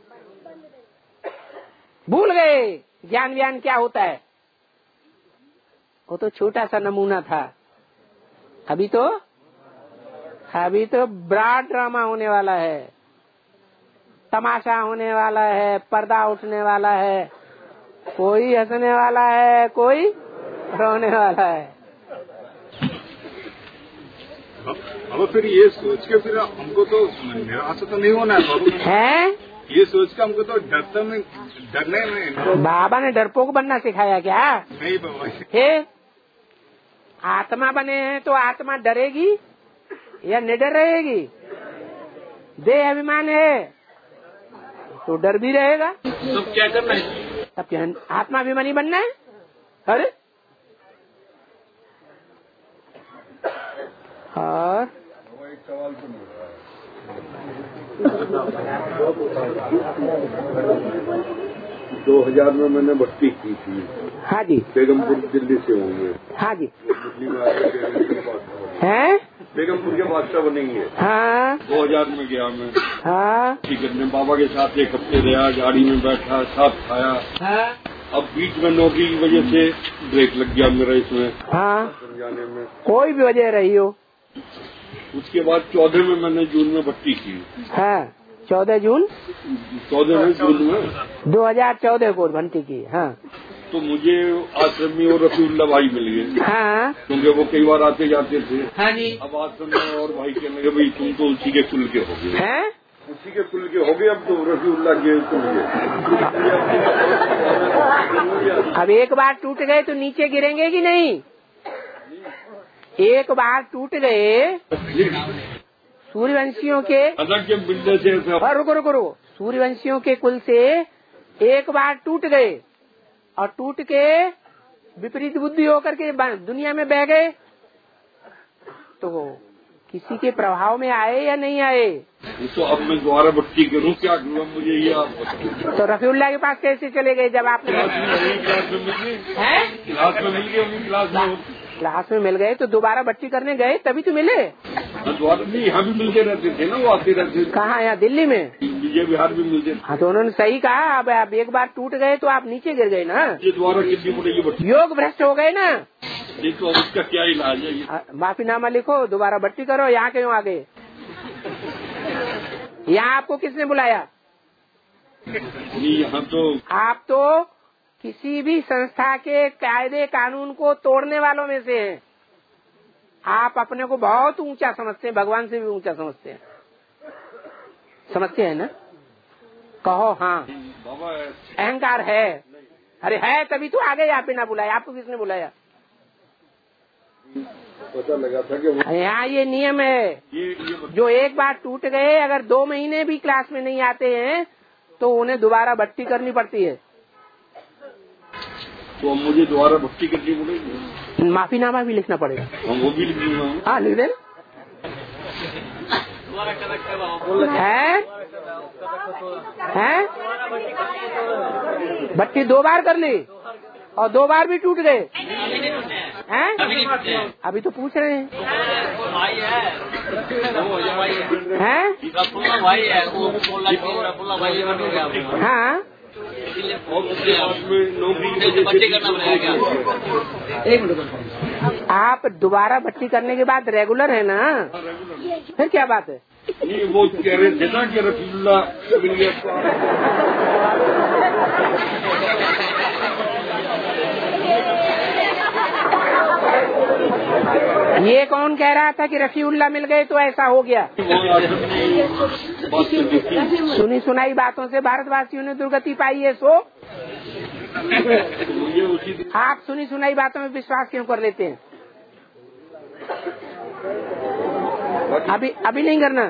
भूल गए ज्ञान व्यान क्या होता है। वो तो छोटा सा नमूना था। अभी तो अभी तो बड़ा ड्रामा होने वाला है, तमाशा होने वाला है, पर्दा उठने वाला है, कोई हंसने वाला है, कोई रोने वाला है। अब फिर ये सोच के फिर हमको तो निराशा तो नहीं होना है, है? ये सोच के हमको तो डरता में डरने में। बाबा ने डरपोक बनना सिखाया क्या? नहीं बाबा। हे आत्मा बने हैं तो आत्मा डरेगी या निडर रहेगी? देह अभिमान है तो डर भी रहेगा। तो क्या करना है? तब क्या आत्मा अभिमानी बनना है? अरे और दो हजार में मैंने भर्ती की थी। हाँ जी। बेगमपुर दिल्ली से होंगे। हाँ जी। है बेगमपुर के बादशाह बनेंगे। हाँ। दो हजार में गया मैं। हाँ। ठीक है, मैं बाबा के साथ एक हफ्ते रहा, गाड़ी में बैठा, साथ खाया। हाँ। अब बीच में नौकरी की वजह से ब्रेक लग गया मेरा इसमें। हाँ। जाने में कोई भी वजह रही हो। उसके बाद चौदह में मैंने जून में भर्ती की। हाँ, चौदह जून चौदह में जून में दो हजार चौदह को भर्ती की। हाँ। तो मुझे आश्रम में और रफीउल्लाह भाई मिल गए। हाँ। क्योंकि वो कई बार आते जाते थे। हाँ जी। अब आश्रम में और भाई कहने लगे भाई तुम तो उसी के कुल के हो गए। हैं? उसी के कुल के हो गए, अब तो रफीउल्लाह के कुल के। अब एक बार टूट गए तो नीचे गिरेंगे कि नहीं? एक बार टूट गए सूर्यवंशियों के अलग के बिल्डर से। और रुको रुको रुको सूर्यवंशियों के कुल से एक बार टूट गए और टूट के विपरीत बुद्धि होकर के दुनिया में बह गए तो किसी के प्रभाव में आए या नहीं आए? तो अब मैं दोबारा भर्ती करूँ, क्या करूँ मुझे ये आप बताओ। तो रफीउल्लाह के पास कैसे चले गए जब आपने क्लास में मिल गए? क्लास में मिल गए क्लास में क्लास में मिल गए तो दोबारा भर्ती करने गए तभी तो मिले। दोबारा नहीं, यहाँ भी मिलते रहते थे ना, वो आते रहते थे। कहाँ? यहाँ दिल्ली में, विजय विहार भी मिलते। हाँ तो उन्होंने सही कहा। अब आप एक बार टूट गए तो आप नीचे गिर गए ना, ये दोबारा कितनी पड़ेगी भर्ती? योग भ्रष्ट हो गए ना। देखो अब इसका क्या इलाज है? माफीनामा लिखो, दोबारा भर्ती करो। यहाँ क्यों आ गए? यहाँ आपको किसने बुलाया? नहीं, यहाँ तो आप तो किसी भी संस्था के कायदे कानून को तोड़ने वालों में से हैं। आप अपने को बहुत ऊंचा समझते हैं, भगवान से भी ऊंचा समझते हैं। समझते हैं ना? कहो हाँ। बाबा अहंकार है। अरे है तभी तो आ गए आप बिना बुलाए। आपको किसने बुलाया? पता लगा था कि यहाँ ये नियम है, ये, ये जो एक बार टूट गए अगर दो महीने भी क्लास में नहीं आते हैं तो उन्हें दोबारा भर्ती करनी पड़ती है। तो मुझे दोबारा भर्ती करनी पड़ेगी? माफीनामा भी लिखना पड़ेगा। हम वो भी लिख दूंगा। हाँ लिख देना। है? है? भर्ती दो बार कर ली और दो बार भी टूट गए हैं? अभी तो पूछ रहे हैं। हैं? हाँ। आप दोबारा भर्ती करने के बाद रेगुलर है ना, फिर क्या बात है? नहीं, वो कह रहे थे ना कि रफीउल्लाह मिल गया। ये कौन कह रहा था कि रफीउल्लाह मिल गए तो ऐसा हो गया? सुनी सुनाई बातों से भारतवासियों ने दुर्गति पाई है। सो आप सुनी सुनाई बातों में विश्वास क्यों कर लेते हैं? अभी अभी नहीं करना।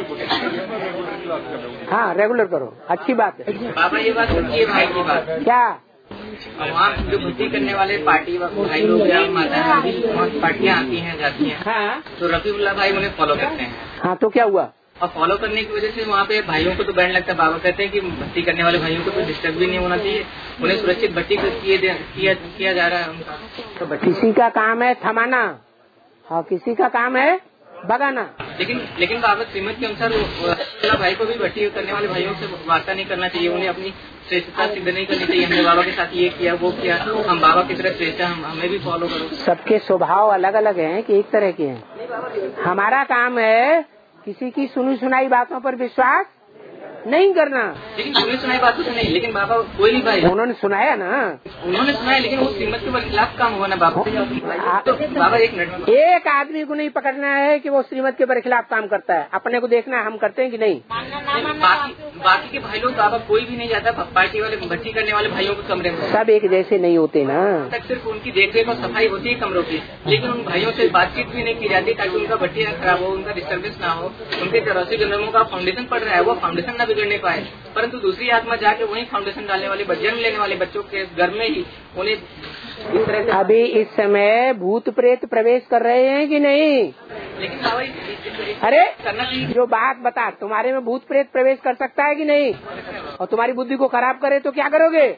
हाँ रेगुलर करो, अच्छी बात है। बाबा ये बात सच्ची है भाई की बात। क्या? वहाँ जो भर्ती करने वाले पार्टी भाई लोग या माता पार्टियाँ आती हैं जाती हैं। हाँ। तो रफीउल्लाह भाई उन्हें फॉलो करते हैं। हाँ तो क्या हुआ? और फॉलो करने की वजह से वहाँ पे भाइयों को तो बैन लगता है। बाबा कहते हैं कि भर्ती करने वाले भाइयों को तो डिस्टर्ब भी नहीं होना चाहिए, उन्हें सुरक्षित भर्ती किए किया, किया जा रहा है उनका। तो किसी का काम है थमाना और किसी का काम है भगाना। लेकिन लेकिन बाबा श्रीमत के अनुसार भाई को भी भर्ती करने वाले भाइयों से वार्ता नहीं करना चाहिए, उन्हें अपनी श्रेष्ठता सिद्ध नहीं करनी चाहिए। हमने बाबा के साथ ये किया वो किया, हम बाबा की तरह श्रेष्ठ हम हमें भी फॉलो करो। सबके स्वभाव अलग अलग हैं कि एक तरह के हैं। हमारा काम है किसी की सुनी सुनाई बातों पर विश्वास नहीं करना। लेकिन सुनी सुनाई बातों से नहीं, लेकिन बाबा कोई नहीं भाई उन्होंने सुनाया ना, उन्होंने सुनाया, लेकिन वो श्रीमत के खिलाफ काम हुआ ना बाबा। तो बाबा एक मिनट, एक आदमी को नहीं पकड़ना है कि वो श्रीमत के बरखिलाफ काम करता है। अपने को देखना है हम करते हैं कि नहीं। बाकी बाकी के भाई लोग बाबा कोई भी नहीं जाता पार्टी वाले भट्टी करने वाले भाइयों के कमरे में। सब एक जैसे नहीं होते ना। तक सिर्फ उनकी देखरेख और सफाई होती है कमरों की, लेकिन उन भाइयों से बातचीत भी नहीं की जाती ताकि उनका भट्टी ना खराब हो, उनका डिस्टर्बेंस ना हो, उनके चौरासी जन्मों का फाउंडेशन पड़ रहा है वो फाउंडेशन न बिगड़ने पाए। परंतु दूसरी आत्मा जाके वही फाउंडेशन डालने वाले जन्म लेने वाले बच्चों के घर में ही उन्हें इस तरह से। अभी इस समय भूत प्रेत प्रवेश कर रहे हैं कि नहीं? लेकिन बाबा अरे जो बात बता, तुम्हारे में भूत प्रेत प्रवेश कर सकता है कि नहीं? और तुम्हारी बुद्धि को खराब करे तो क्या करोगे?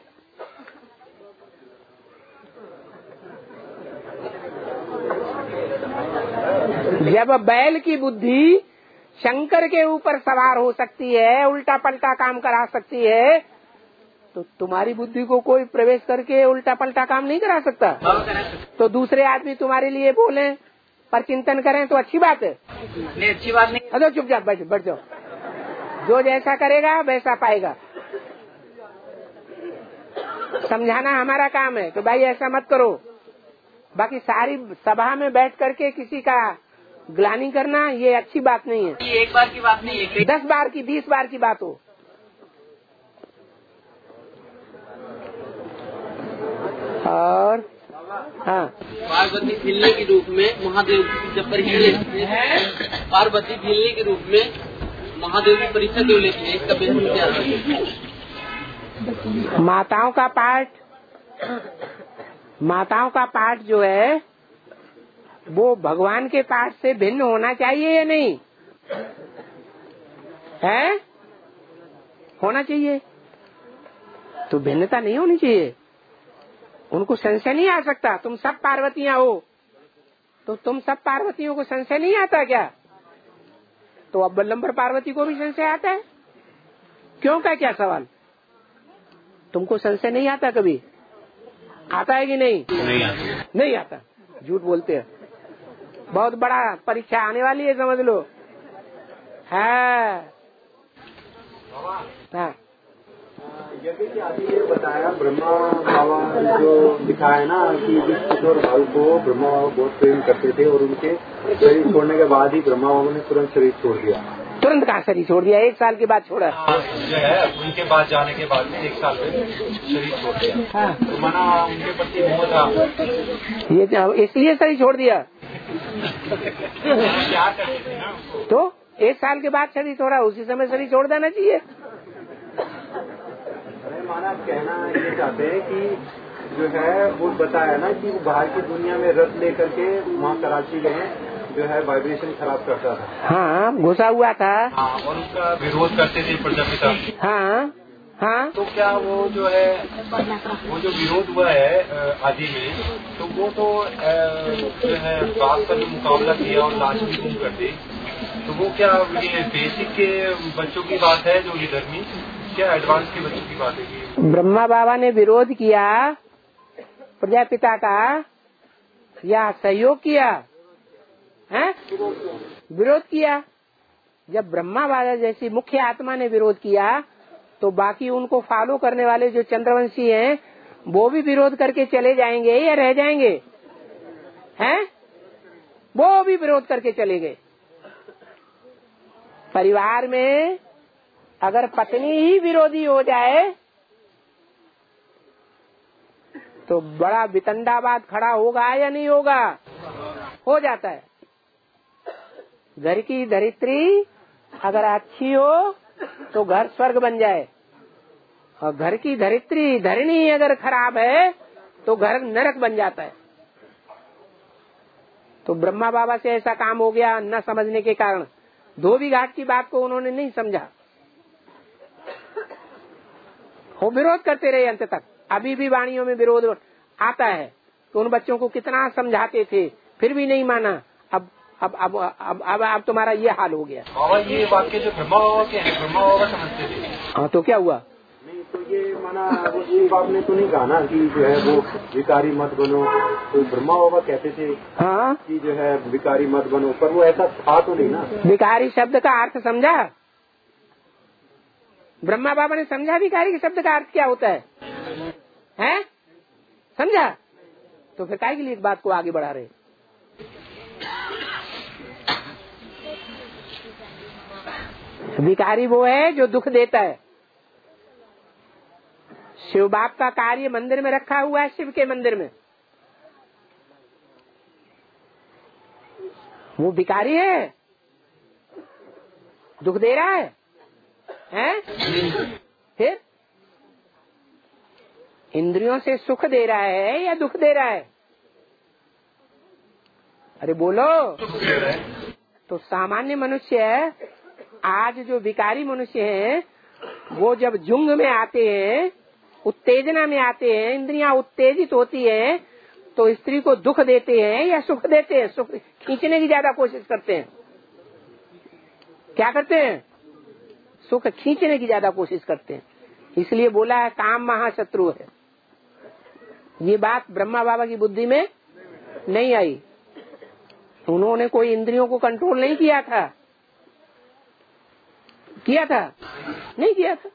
जब बैल की बुद्धि शंकर के ऊपर सवार हो सकती है, उल्टा पलटा काम करा सकती है, तो तुम्हारी बुद्धि को कोई प्रवेश करके उल्टा पलटा काम नहीं करा सकता। तो दूसरे आदमी तुम्हारे लिए बोले पर चिंतन करें तो अच्छी बात है। नहीं अच्छी बात नहीं। अरे चुपचाप बैठ बैठ जाओ। जो जैसा करेगा वैसा पाएगा। समझाना हमारा काम है कि भाई ऐसा मत करो। बाकी सारी सभा में बैठ करके किसी का ग्लानि करना ये अच्छी बात नहीं है। ये एक बार की बात नहीं है, दस बार की बीस बार की बात हो। और हाँ, पार्वती भिल्ली के रूप में महादेव की जब परीक्षा लेती है, पार्वती भिल्ली के रूप में महादेव की परीक्षा क्यों लेती है, इसका बेहद क्या है? माताओं का पाठ, माताओं का पाठ जो है वो भगवान के पाठ से भिन्न होना चाहिए या नहीं है? होना चाहिए। तो भिन्नता नहीं होनी चाहिए। उनको संशय नहीं आ सकता। तुम सब पार्वतियां हो तो तुम सब पार्वतियों को संशय नहीं आता क्या? तो अब बल्लंबर पार्वती को भी संशय आता है। क्यों का क्या सवाल? तुमको संशय नहीं आता? कभी आता है कि नहीं? नहीं आता। नहीं आता। झूठ बोलते हैं। बहुत बड़ा परीक्षा आने वाली है, समझ लो। हाँ हाँ, जैसे कि आपने ये बताया ब्रह्मा बाबा जो लिखा है ना कि जिस किशोर भाई को ब्रह्मा बाबा बहुत प्रेम करते थे और उनके शरीर छोड़ने के बाद ही ब्रह्मा बाबा ने तुरंत शरीर छोड़ दिया। तुरंत कहाँ शरीर छोड़ दिया? एक साल के बाद छोड़ा जो है उनके बाद जाने के बाद में एक साल में शरीर छोड़ दिया। हाँ। तो माना उनके प्रति मोह था, ये इसलिए शरीर छोड़ दिया। क्या करते थे ना? तो एक साल के बाद शरीर छोड़ा, उसी समय शरीर छोड़ देना चाहिए। माना कहना ये चाहते हैं कि जो है वो बताया ना कि वो बाहर की दुनिया में रथ लेकर के वहाँ कराची गए, जो है वाइब्रेशन खराब करता था। हाँ, घुसा हुआ था। हाँ, और उसका विरोध करते थे प्रजापिता। हाँ हाँ। तो क्या वो जो है वो जो विरोध हुआ है आदि में, तो वो तो जो है बात का जो मुकाबला किया और लाश भी गुम कर दी, तो वो क्या ये बेसिक के बच्चों की बात है जो इधर में, क्या एडवांस के बच्चों की बात है? ब्रह्मा बाबा ने विरोध किया प्रजापिता का या सहयोग किया है? विरोध किया। जब ब्रह्मा बाबा जैसी मुख्य आत्मा ने विरोध किया तो बाकी उनको फॉलो करने वाले जो चंद्रवंशी हैं वो भी विरोध करके चले जाएंगे या रह जाएंगे? हैं? वो भी विरोध करके चले गए। परिवार में अगर पत्नी ही विरोधी हो जाए तो बड़ा वितंडावाद खड़ा होगा या नहीं होगा? हो जाता है। घर की धरित्री अगर अच्छी हो तो घर स्वर्ग बन जाए, और घर की धरित्री धरणी अगर खराब है तो घर नरक बन जाता है। तो ब्रह्मा बाबा से ऐसा काम हो गया न समझने के कारण। धोबी घाट की बात को उन्होंने नहीं समझा, वो विरोध करते रहे अंत तक। अभी भी वाणियों में विरोध आता है तो उन बच्चों को कितना समझाते थे फिर भी नहीं माना। अब अब अब अब अब, अब तुम्हारा ये हाल हो गया। बाबा ये वाक्य जो ब्रह्मा बाबा के हैं, ब्रह्मा बाबा समझते थे। हाँ, तो क्या हुआ? नहीं तो ये माना वो आपने तो नहीं कहा ना कि जो है वो विकारी मत बनो, तो ब्रह्मा बाबा कहते थे हाँ कि जो है विकारी मत बनो, पर वो ऐसा था तो नहीं ना। विकारी शब्द का अर्थ समझा? ब्रह्मा बाबा ने समझा विकारी के शब्द का अर्थ क्या होता है? हैं? समझा? तो फिर काय के लिए इस बात को आगे बढ़ा रहे? विकारी वो है जो दुख देता है। शिव बाप का कार्य मंदिर में रखा हुआ है, शिव के मंदिर में। वो विकारी है, दुख दे रहा है, हैं? फिर इंद्रियों से सुख दे रहा है या दुख दे रहा है? अरे बोलो। तो सामान्य मनुष्य है, आज जो विकारी मनुष्य हैं, वो जब जुंग में आते हैं, उत्तेजना में आते हैं, इंद्रियां उत्तेजित होती हैं, तो स्त्री को दुख देते हैं या सुख देते हैं? सुख खींचने की ज्यादा कोशिश करते हैं। क्या करते हैं? सुख खींचने की ज्यादा कोशिश करते हैं। इसलिए बोला है काम महाशत्रु है। ये बात ब्रह्मा बाबा की बुद्धि में नहीं आई। उन्होंने कोई इंद्रियों को कंट्रोल नहीं किया था। किया था? नहीं किया था।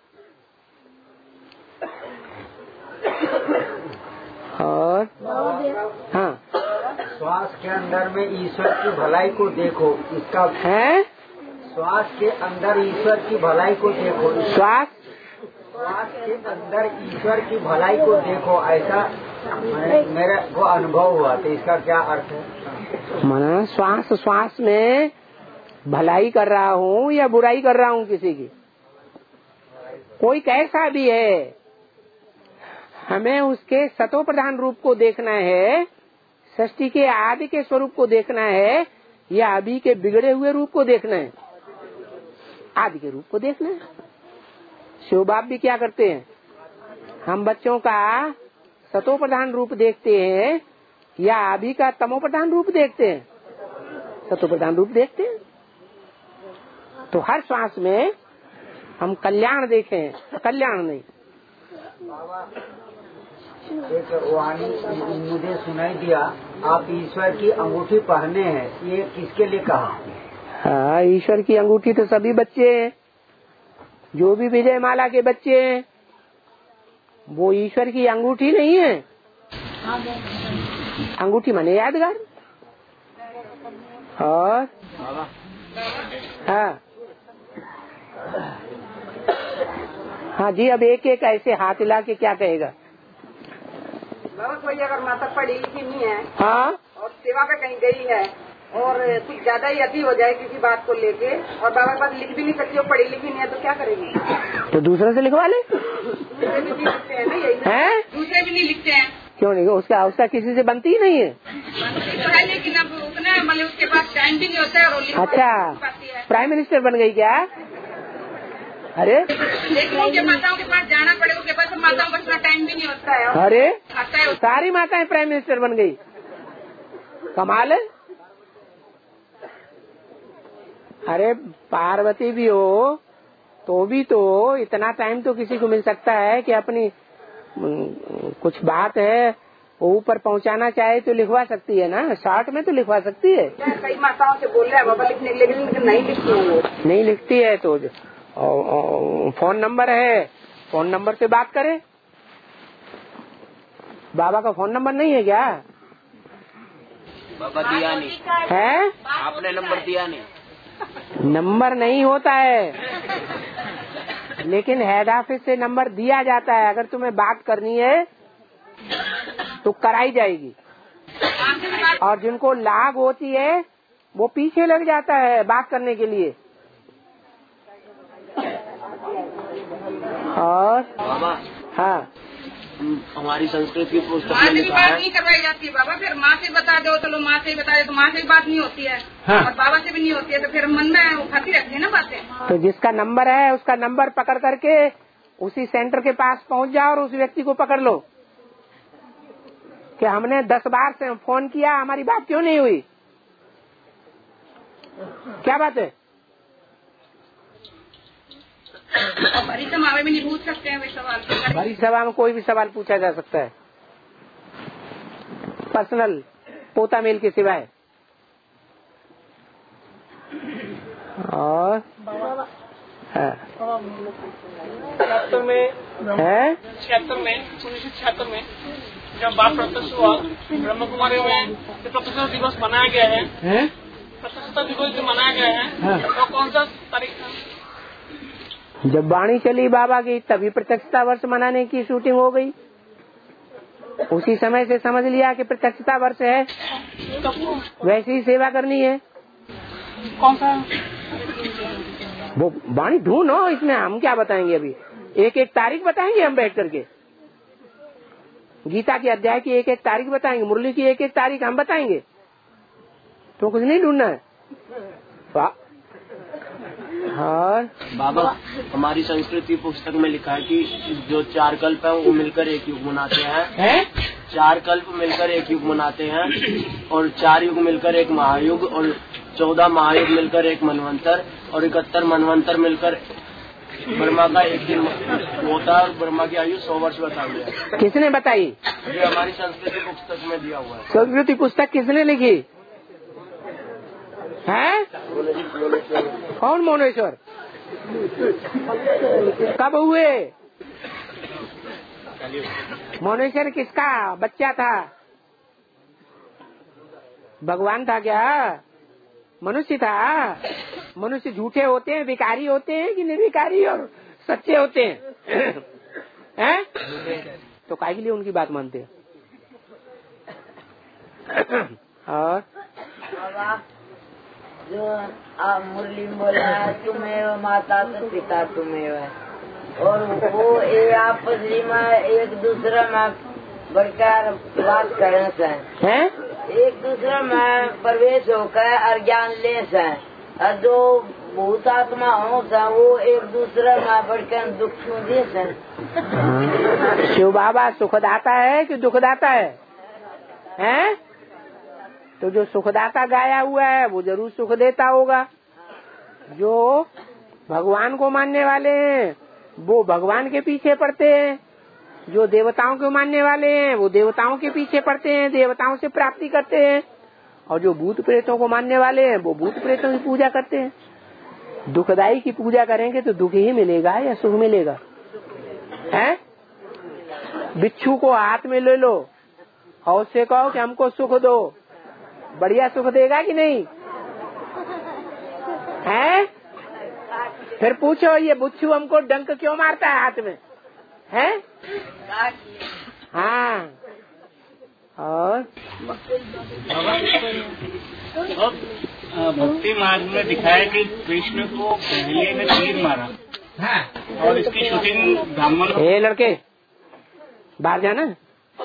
और हाँ, श्वास के अंदर में ईश्वर की भलाई को देखो, इसका है। श्वास के अंदर ईश्वर की भलाई को देखो। श्वास श्वास के अंदर ईश्वर की भलाई को देखो, ऐसा मेरा वो अनुभव हुआ। तो इसका क्या अर्थ है? माना श्वास श्वास में भलाई कर रहा हूँ या बुराई कर रहा हूँ किसी की? कोई कैसा भी है, हमें उसके सतो प्रधान रूप को देखना है, सृष्टि के आदि के स्वरूप को देखना है, या अभी के बिगड़े हुए रूप को देखना है? आदि के रूप को देखना है। शिव बाप भी क्या करते हैं? हम बच्चों का सतो प्रधान रूप देखते हैं या अभी का तमो प्रधान रूप देखते हैं? सतो प्रधान रूप देखते हैं। तो हर श्वास में हम कल्याण देखें, कल्याण नहीं। एक वाणी मुझे सुनाई दिया, आप ईश्वर की अंगूठी पहने हैं, ये किसके लिए कहा? हाँ, ईश्वर की अंगूठी तो सभी बच्चे हैं, जो भी विजय माला के बच्चे हैं, वो ईश्वर की अंगूठी नहीं है। अंगूठी माने यादगार। और हाँ हाँ जी, अब एक एक ऐसे हाथ हिला के क्या कहेगा? बाबा कोई अगर माता पढ़ी लिखी नहीं है, हाँ, और सेवा पे कहीं गई है और कुछ ज्यादा ही अति हो जाए किसी बात को लेके, और बाबा के पास लिख भी नहीं सकती, वो पढ़ी लिखी नहीं है, तो क्या करेंगे? तो दूसरे से लिखवा ले। दूसरे भी नहीं लिखते हैं ना, यही है? दूसरे भी नहीं लिखते हैं। क्यों नहीं? उसका उसका किसी से बनती ही नहीं है। तो है, लेकिन अब उतना मतलब उसके पास टाइम भी नहीं होता है। और अच्छा, प्राइम मिनिस्टर बन गई क्या? अरे लेकिन उनके माताओं के पास जाना पड़ेगा, उनके पास माताओं का इतना टाइम भी नहीं होता है। अरे आता है, सारी माताएं प्राइम मिनिस्टर बन गई, कमाल है। अरे पार्वती भी हो तो भी तो इतना टाइम तो किसी को मिल सकता है कि अपनी कुछ बात है वो ऊपर पहुंचाना चाहे तो लिखवा सकती है ना, शॉर्ट में तो लिखवा सकती है। कई माताओं से बोल रहे हैं बाबा लिखने के लिए, लेकिन नहीं लिखती है। नहीं लिखती है तो और, और, फोन नंबर है, फोन नंबर से बात करें। बाबा का फोन नंबर नहीं है क्या? बाबा दिया नहीं है, आपने नंबर दिया नहीं। नंबर नहीं होता है, लेकिन हेड ऑफिस से नंबर दिया जाता है। अगर तुम्हें बात करनी है तो कराई जाएगी, और जिनको लाभ होती है वो पीछे लग जाता है बात करने के लिए। और बाबा हाँ, हमारी संस्कृत की पुस्तक माँ से में भी लिखा बात है। नहीं करवाई जाती है बाबा, फिर माँ से बता दो, चलो माँ से बता दो, तो माँ से भी बात नहीं होती है। हाँ। और बाबा से भी नहीं होती है, तो फिर मन में वो खाती रहती है ना बातें। तो जिसका नंबर है उसका नंबर पकड़ करके उसी सेंटर के पास पहुंच जाओ और उस व्यक्ति को पकड़ लो कि हमने दस बार से फोन किया, हमारी बात क्यों नहीं हुई? क्या बात है? बड़ी सभा में नहीं पूछ सकते हैं वे सवाल। बड़ी सभा में कोई भी सवाल पूछा जा सकता है, पर्सनल पोता मेल के सिवाय। और छिहत्तर में है छिहत्तर में उन्नीस सौ छिहत्तर में जब बाप प्रत्यक्ष हुआ ब्रह्म कुमारी में, प्रत्यक्षता दिवस मनाया गया है। हैं? प्रत्यक्षता दिवस जो मनाया गया है हाँ। वो कौन सा तारीख था? जब वाणी चली बाबा की तभी प्रत्यक्षता वर्ष मनाने की शूटिंग हो गई। उसी समय से समझ लिया कि प्रत्यक्षता वर्ष है, वैसी ही सेवा करनी है। कौन सा वो वाणी ढूंढो, इसमें हम क्या बताएंगे अभी। एक एक तारीख बताएंगे हम बैठ करके, गीता के अध्याय की एक एक तारीख बताएंगे, मुरली की एक एक तारीख हम बताएंगे, तो कुछ नहीं ढूंढना है। हाँ बाबा, हमारी संस्कृति पुस्तक में लिखा है कि जो चार कल्प है वो मिलकर एक युग मनाते हैं है? चार कल्प मिलकर एक युग मनाते हैं, और चार युग मिलकर एक महायुग, और चौदह महायुग मिलकर एक मनवंतर, और इकहत्तर मनवंतर मिलकर ब्रह्मा का एक दिन होता है, और ब्रह्मा की आयु सौ वर्ष बताई है। किसने बताई? ये हमारी संस्कृति पुस्तक में दिया हुआ है। संस्कृति पुस्तक किसने लिखी है? कौन मोनेश्वर? कब हुए? मोनेश्वर किसका बच्चा था? भगवान था क्या? मनुष्य था? मनुष्य झूठे होते हैं, विकारी होते हैं कि निर्विकारी और सच्चे होते हैं? हैं? तो काहे के लिए उनकी बात मानते हैं? और जो आप मुरली बोला तुम्हें माता तो पिता तुम्हें है, और वो ये आपस में एक दूसरे में बढ़कर बात करने से है? एक दूसरे में प्रवेश होकर और ज्ञान ले से, और जो भूतात्मा हो सा वो एक दूसरे में बढ़कर दुख दे से। शिव बाबा सुखदाता है कि दुखदाता है? हैं? तो जो सुखदाता गाया हुआ है वो जरूर सुख देता होगा। जो भगवान को मानने वाले हैं वो भगवान के पीछे पड़ते हैं, जो देवताओं को मानने वाले हैं वो देवताओं के पीछे पड़ते हैं, देवताओं से प्राप्ति करते हैं, और जो भूत प्रेतों को मानने वाले हैं वो भूत प्रेतों की पूजा करते हैं। दुखदाई की पूजा करेंगे तो दुख ही मिलेगा या सुख मिलेगा? हैं? बिच्छू को हाथ में ले लो और उससे कहो कि हमको सुख दो, बढ़िया सुख देगा कि नहीं? हैं? फिर पूछो ये बिच्छू हमको डंक क्यों मारता है हाथ में? हैं? हाँ। और भक्ति मार्ग में दिखाया कि कृष्ण को पहले में तीर मारा, और इसकी शूटिंग ब्राह्मण। ए लड़के बाहर जाना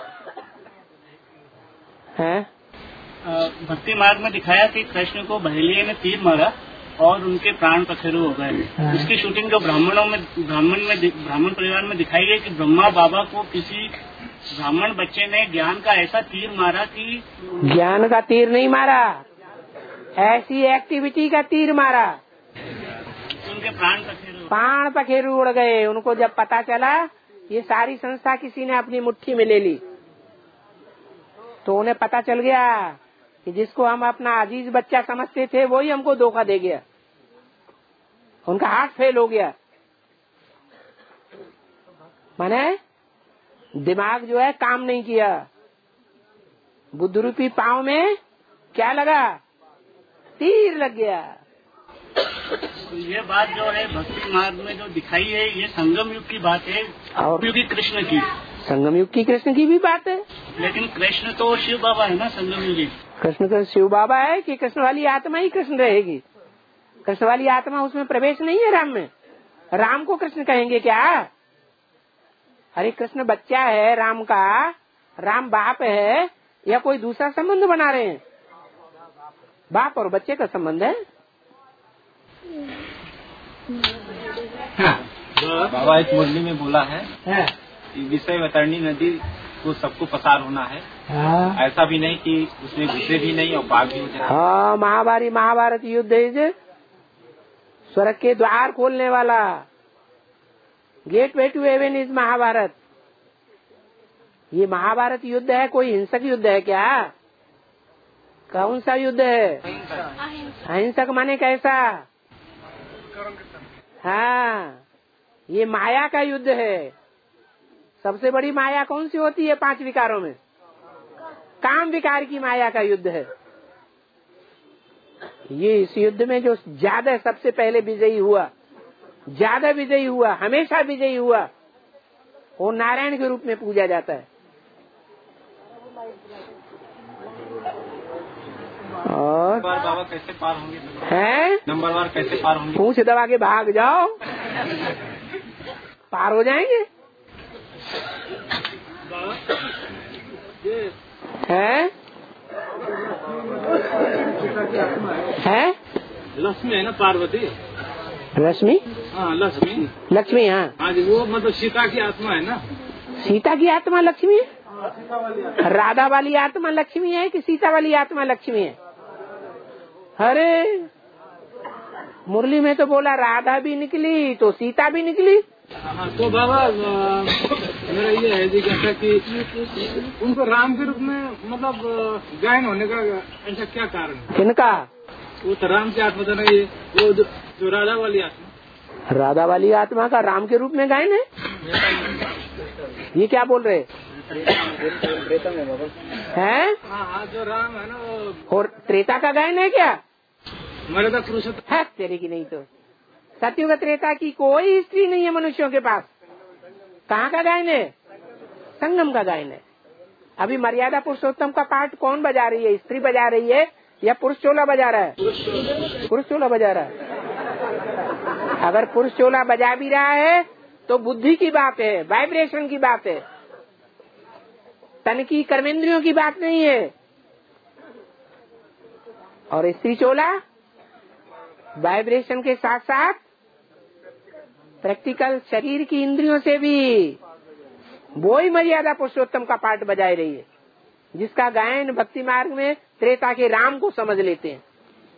है। भक्ति मार्ग में दिखाया कि कृष्ण को बहेलिये ने तीर मारा और उनके प्राण पखेरु हो गए। इसकी शूटिंग जो ब्राह्मणों में ब्राह्मण में ब्राह्मण परिवार में दिखाई गई कि ब्रह्मा बाबा को किसी ब्राह्मण बच्चे ने ज्ञान का ऐसा तीर मारा कि ज्ञान का तीर नहीं मारा, ऐसी एक्टिविटी का तीर मारा, उनके प्राण पखेरु प्राण पखेरु उड़ गए। उनको जब पता चला ये सारी संस्था किसी ने अपनी मुट्ठी में ले ली, तो उन्हें पता चल गया कि जिसको हम अपना अजीज बच्चा समझते थे वही हमको धोखा दे गया। उनका हार्ट फेल हो गया, माने दिमाग जो है काम नहीं किया। बुद्ध रूपी पाँव में क्या लगा? तीर लग गया। ये बात जो है भक्ति मार्ग में जो दिखाई है ये संगम युग की बात है, और क्योंकि कृष्ण की संगम युग की कृष्ण की भी बात है। लेकिन कृष्ण तो शिव बाबा है ना संगम युगी। कृष्ण तो शिव बाबा है कि कृष्ण वाली आत्मा ही कृष्ण रहेगी? कृष्ण वाली आत्मा उसमें प्रवेश नहीं है राम में। राम को कृष्ण कहेंगे क्या? अरे कृष्ण बच्चा है राम का, राम बाप है, या कोई दूसरा संबंध बना रहे हैं? बाप और बच्चे का संबंध है। हाँ। बाबा एक मुरली में बोला है, है। विषय वतरणी नदी को सबको पसार होना है। हाँ। ऐसा भी नहीं कि उसमें घुसे भी नहीं और पार भी हो जाए। हाँ, महाभारी महाभारत युद्ध है, स्वर्ग के द्वार खोलने वाला, gateway to heaven is Mahabharata. ये महाभारत युद्ध है, कोई हिंसक युद्ध है क्या? कौन सा युद्ध है? अहिंसक माने कैसा? हाँ, ये माया का युद्ध है। सबसे बड़ी माया कौन सी होती है पांच विकारों में? काम विकार की माया का युद्ध है ये। इस युद्ध में जो ज्यादा सबसे पहले विजयी हुआ, ज्यादा विजयी हुआ, हमेशा विजयी हुआ, वो नारायण के रूप में पूजा जाता है। और बाबा कैसे पार होंगे? है नंबरवार कैसे पार होंगे? पूछ दबा के भाग जाओ, पार हो जाएंगे। है है लक्ष्मी है ना, पार्वती रश्मि, हाँ लक्ष्मी, लक्ष्मी, हाँ हाँ जी, वो मतलब सीता की आत्मा है ना। सीता की आत्मा लक्ष्मी है? राधा वाली आत्मा लक्ष्मी है कि सीता वाली आत्मा लक्ष्मी है? अरे मुरली में तो बोला राधा भी निकली तो सीता भी निकली। हाँ, तो बाबा मेरा ये है जी कैसा कि उनको राम के रूप में मतलब गायन होने का ऐसा क्या कारण है? किनका? वो तो राम की आत्मा तो नहीं है, वो जो, जो राधा वाली आत्मा। राधा वाली आत्मा का राम के रूप में गायन है? ये क्या बोल रहे हैं? हाँ हाँ, जो राम है ना वो। और त्रेता का गायन है क्या? मेरे तो पुरुषोत्तम है तेरे की नहीं तो सत्युग त्रेता की कोई स्त्री नहीं है मनुष्यों के पास। कहाँ का गायन है? संगम का गायन है। अभी मर्यादा पुरुषोत्तम का पाठ कौन बजा रही है? स्त्री बजा रही है या पुरुष चोला बजा रहा है? पुरुष चोला बजा रहा है। अगर पुरुष चोला बजा भी रहा है तो बुद्धि की बात है, वाइब्रेशन की बात है, तन की कर्मेंद्रियों की बात नहीं है। और स्त्री चोला वाइब्रेशन के साथ साथ प्रैक्टिकल शरीर की इंद्रियों से भी वो ही मर्यादा पुरुषोत्तम का पाठ बजाए रही है, जिसका गायन भक्ति मार्ग में त्रेता के राम को समझ लेते हैं।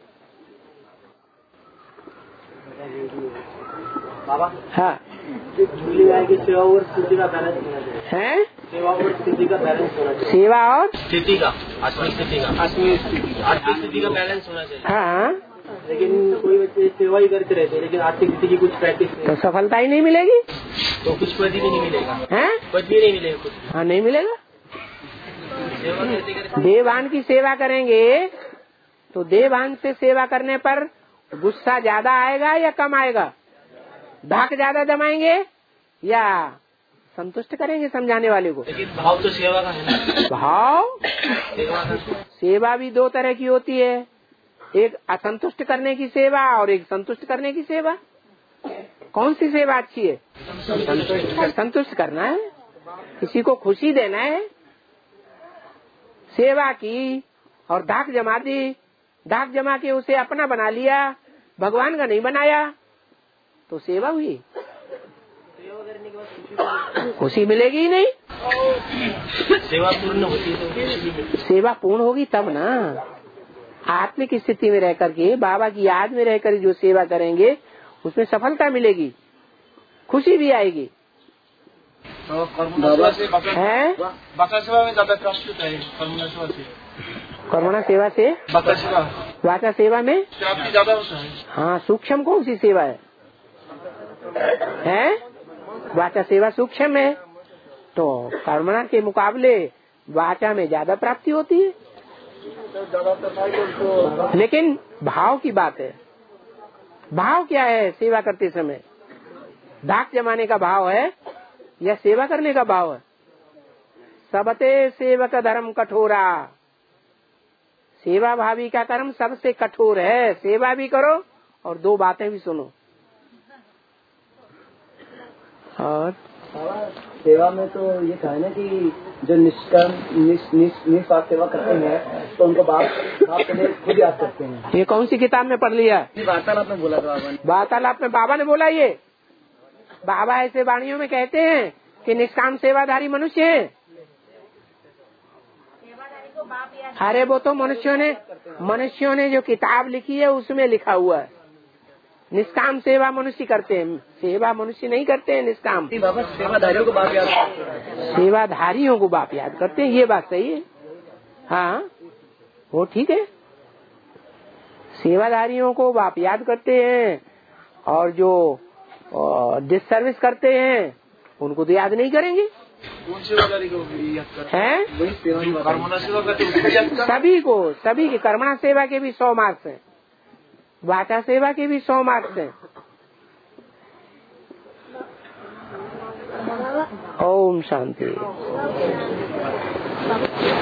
बाबा हाँ, झूली गाय की सेवा और स्थिति का बैलेंस होना चाहिए। है सेवा और स्थिति का बैलेंस होना चाहिए। सेवा और स्थिति का, आत्मिक स्थिति का, आत्मिक स्थिति आर्थिक स्थिति का बैलेंस होना चाहिए। हाँ, लेकिन कोई बच्चे सेवा ही करते रहते हैं, लेकिन आर्थिक स्थिति की कुछ प्रैक्टिस नहीं, तो सफलता ही नहीं मिलेगी। तो कुछ पद भी नहीं मिलेगा। हैं? पद भी नहीं मिलेगा कुछ। हाँ, नहीं मिलेगा। सेवा करते करते देवान की सेवा करेंगे तो देवान से सेवा करने पर गुस्सा ज्यादा आएगा या कम आएगा? धाक ज्यादा जमाएंगे या संतुष्ट करेंगे समझाने वाले को? लेकिन भाव तो सेवा का है ना। भाव सेवा का सेवा भी दो तरह की होती है, एक असंतुष्ट करने की सेवा और एक संतुष्ट करने की सेवा। कौन सी सेवा अच्छी है? संतुष्ट करना है, किसी को खुशी देना है। सेवा की और धाक जमा दी, धाक जमा के उसे अपना बना लिया, भगवान का नहीं बनाया, तो सेवा हुई? खुशी मिलेगी ही नहीं। सेवा पूर्ण होती है तो सेवा पूर्ण होगी तब ना। आत्मिक स्थिति में रह करके, बाबा की याद में रहकर जो सेवा करेंगे उसमें सफलता मिलेगी, खुशी भी आएगी। तो कर्मणा से है बाका सेवा में ज्यादा प्राप्त होता है। कर्मणा सेवा से कर्मणा सेवा से बाका सेवा, वाचा सेवा में प्राप्ति ज्यादा होता है। हाँ, सूक्ष्म कौन सी सेवा है? है वाचा सेवा सूक्ष्म है, तो कर्मणा के मुकाबले वाचा में ज्यादा प्राप्ति होती है। लेकिन भाव की बात है। भाव क्या है सेवा करते समय? धाक जमाने का भाव है या सेवा करने का भाव है? सबते सेवक धर्म कठोरा, सेवा भावी का कर्म सबसे कठोर है। सेवा भी करो और दो बातें भी सुनो। और सेवा में तो ये कहा है ना कि जो निष्काम निस्वार्थ सेवा करते हैं तो उनको बाप बाप खुद याद करते हैं। ये कौन सी किताब में पढ़ लिया? वार्तालाप में बोला था बाबा ने। वार्तालाप में बाबा ने बोला। ये बाबा ऐसे वाणियों में कहते हैं कि निष्काम सेवाधारी मनुष्य है। अरे वो तो मनुष्यों ने मनुष्यों ने जो किताब लिखी है उसमें लिखा हुआ है। निष्काम सेवा मनुष्य करते हैं, सेवा मनुष्य नहीं करते हैं। निष्काम बाबा सेवाधारियों को बाप याद करते हैं। सेवाधारियों को बाप याद करते हैं, ये बात सही है। हाँ, वो ठीक है। सेवाधारियों को बाप याद करते हैं और जो डिस सर्विस करते हैं उनको तो याद नहीं करेंगे। कौन सेवाधारी को याद करते हैं? कर्मणा सेवा करते सभी को, सभी के। कर्मणा सेवा के भी सौ मार्क्स हैं, वाचा सेवा के भी सौ मार्क्स हैं। ओम शांति।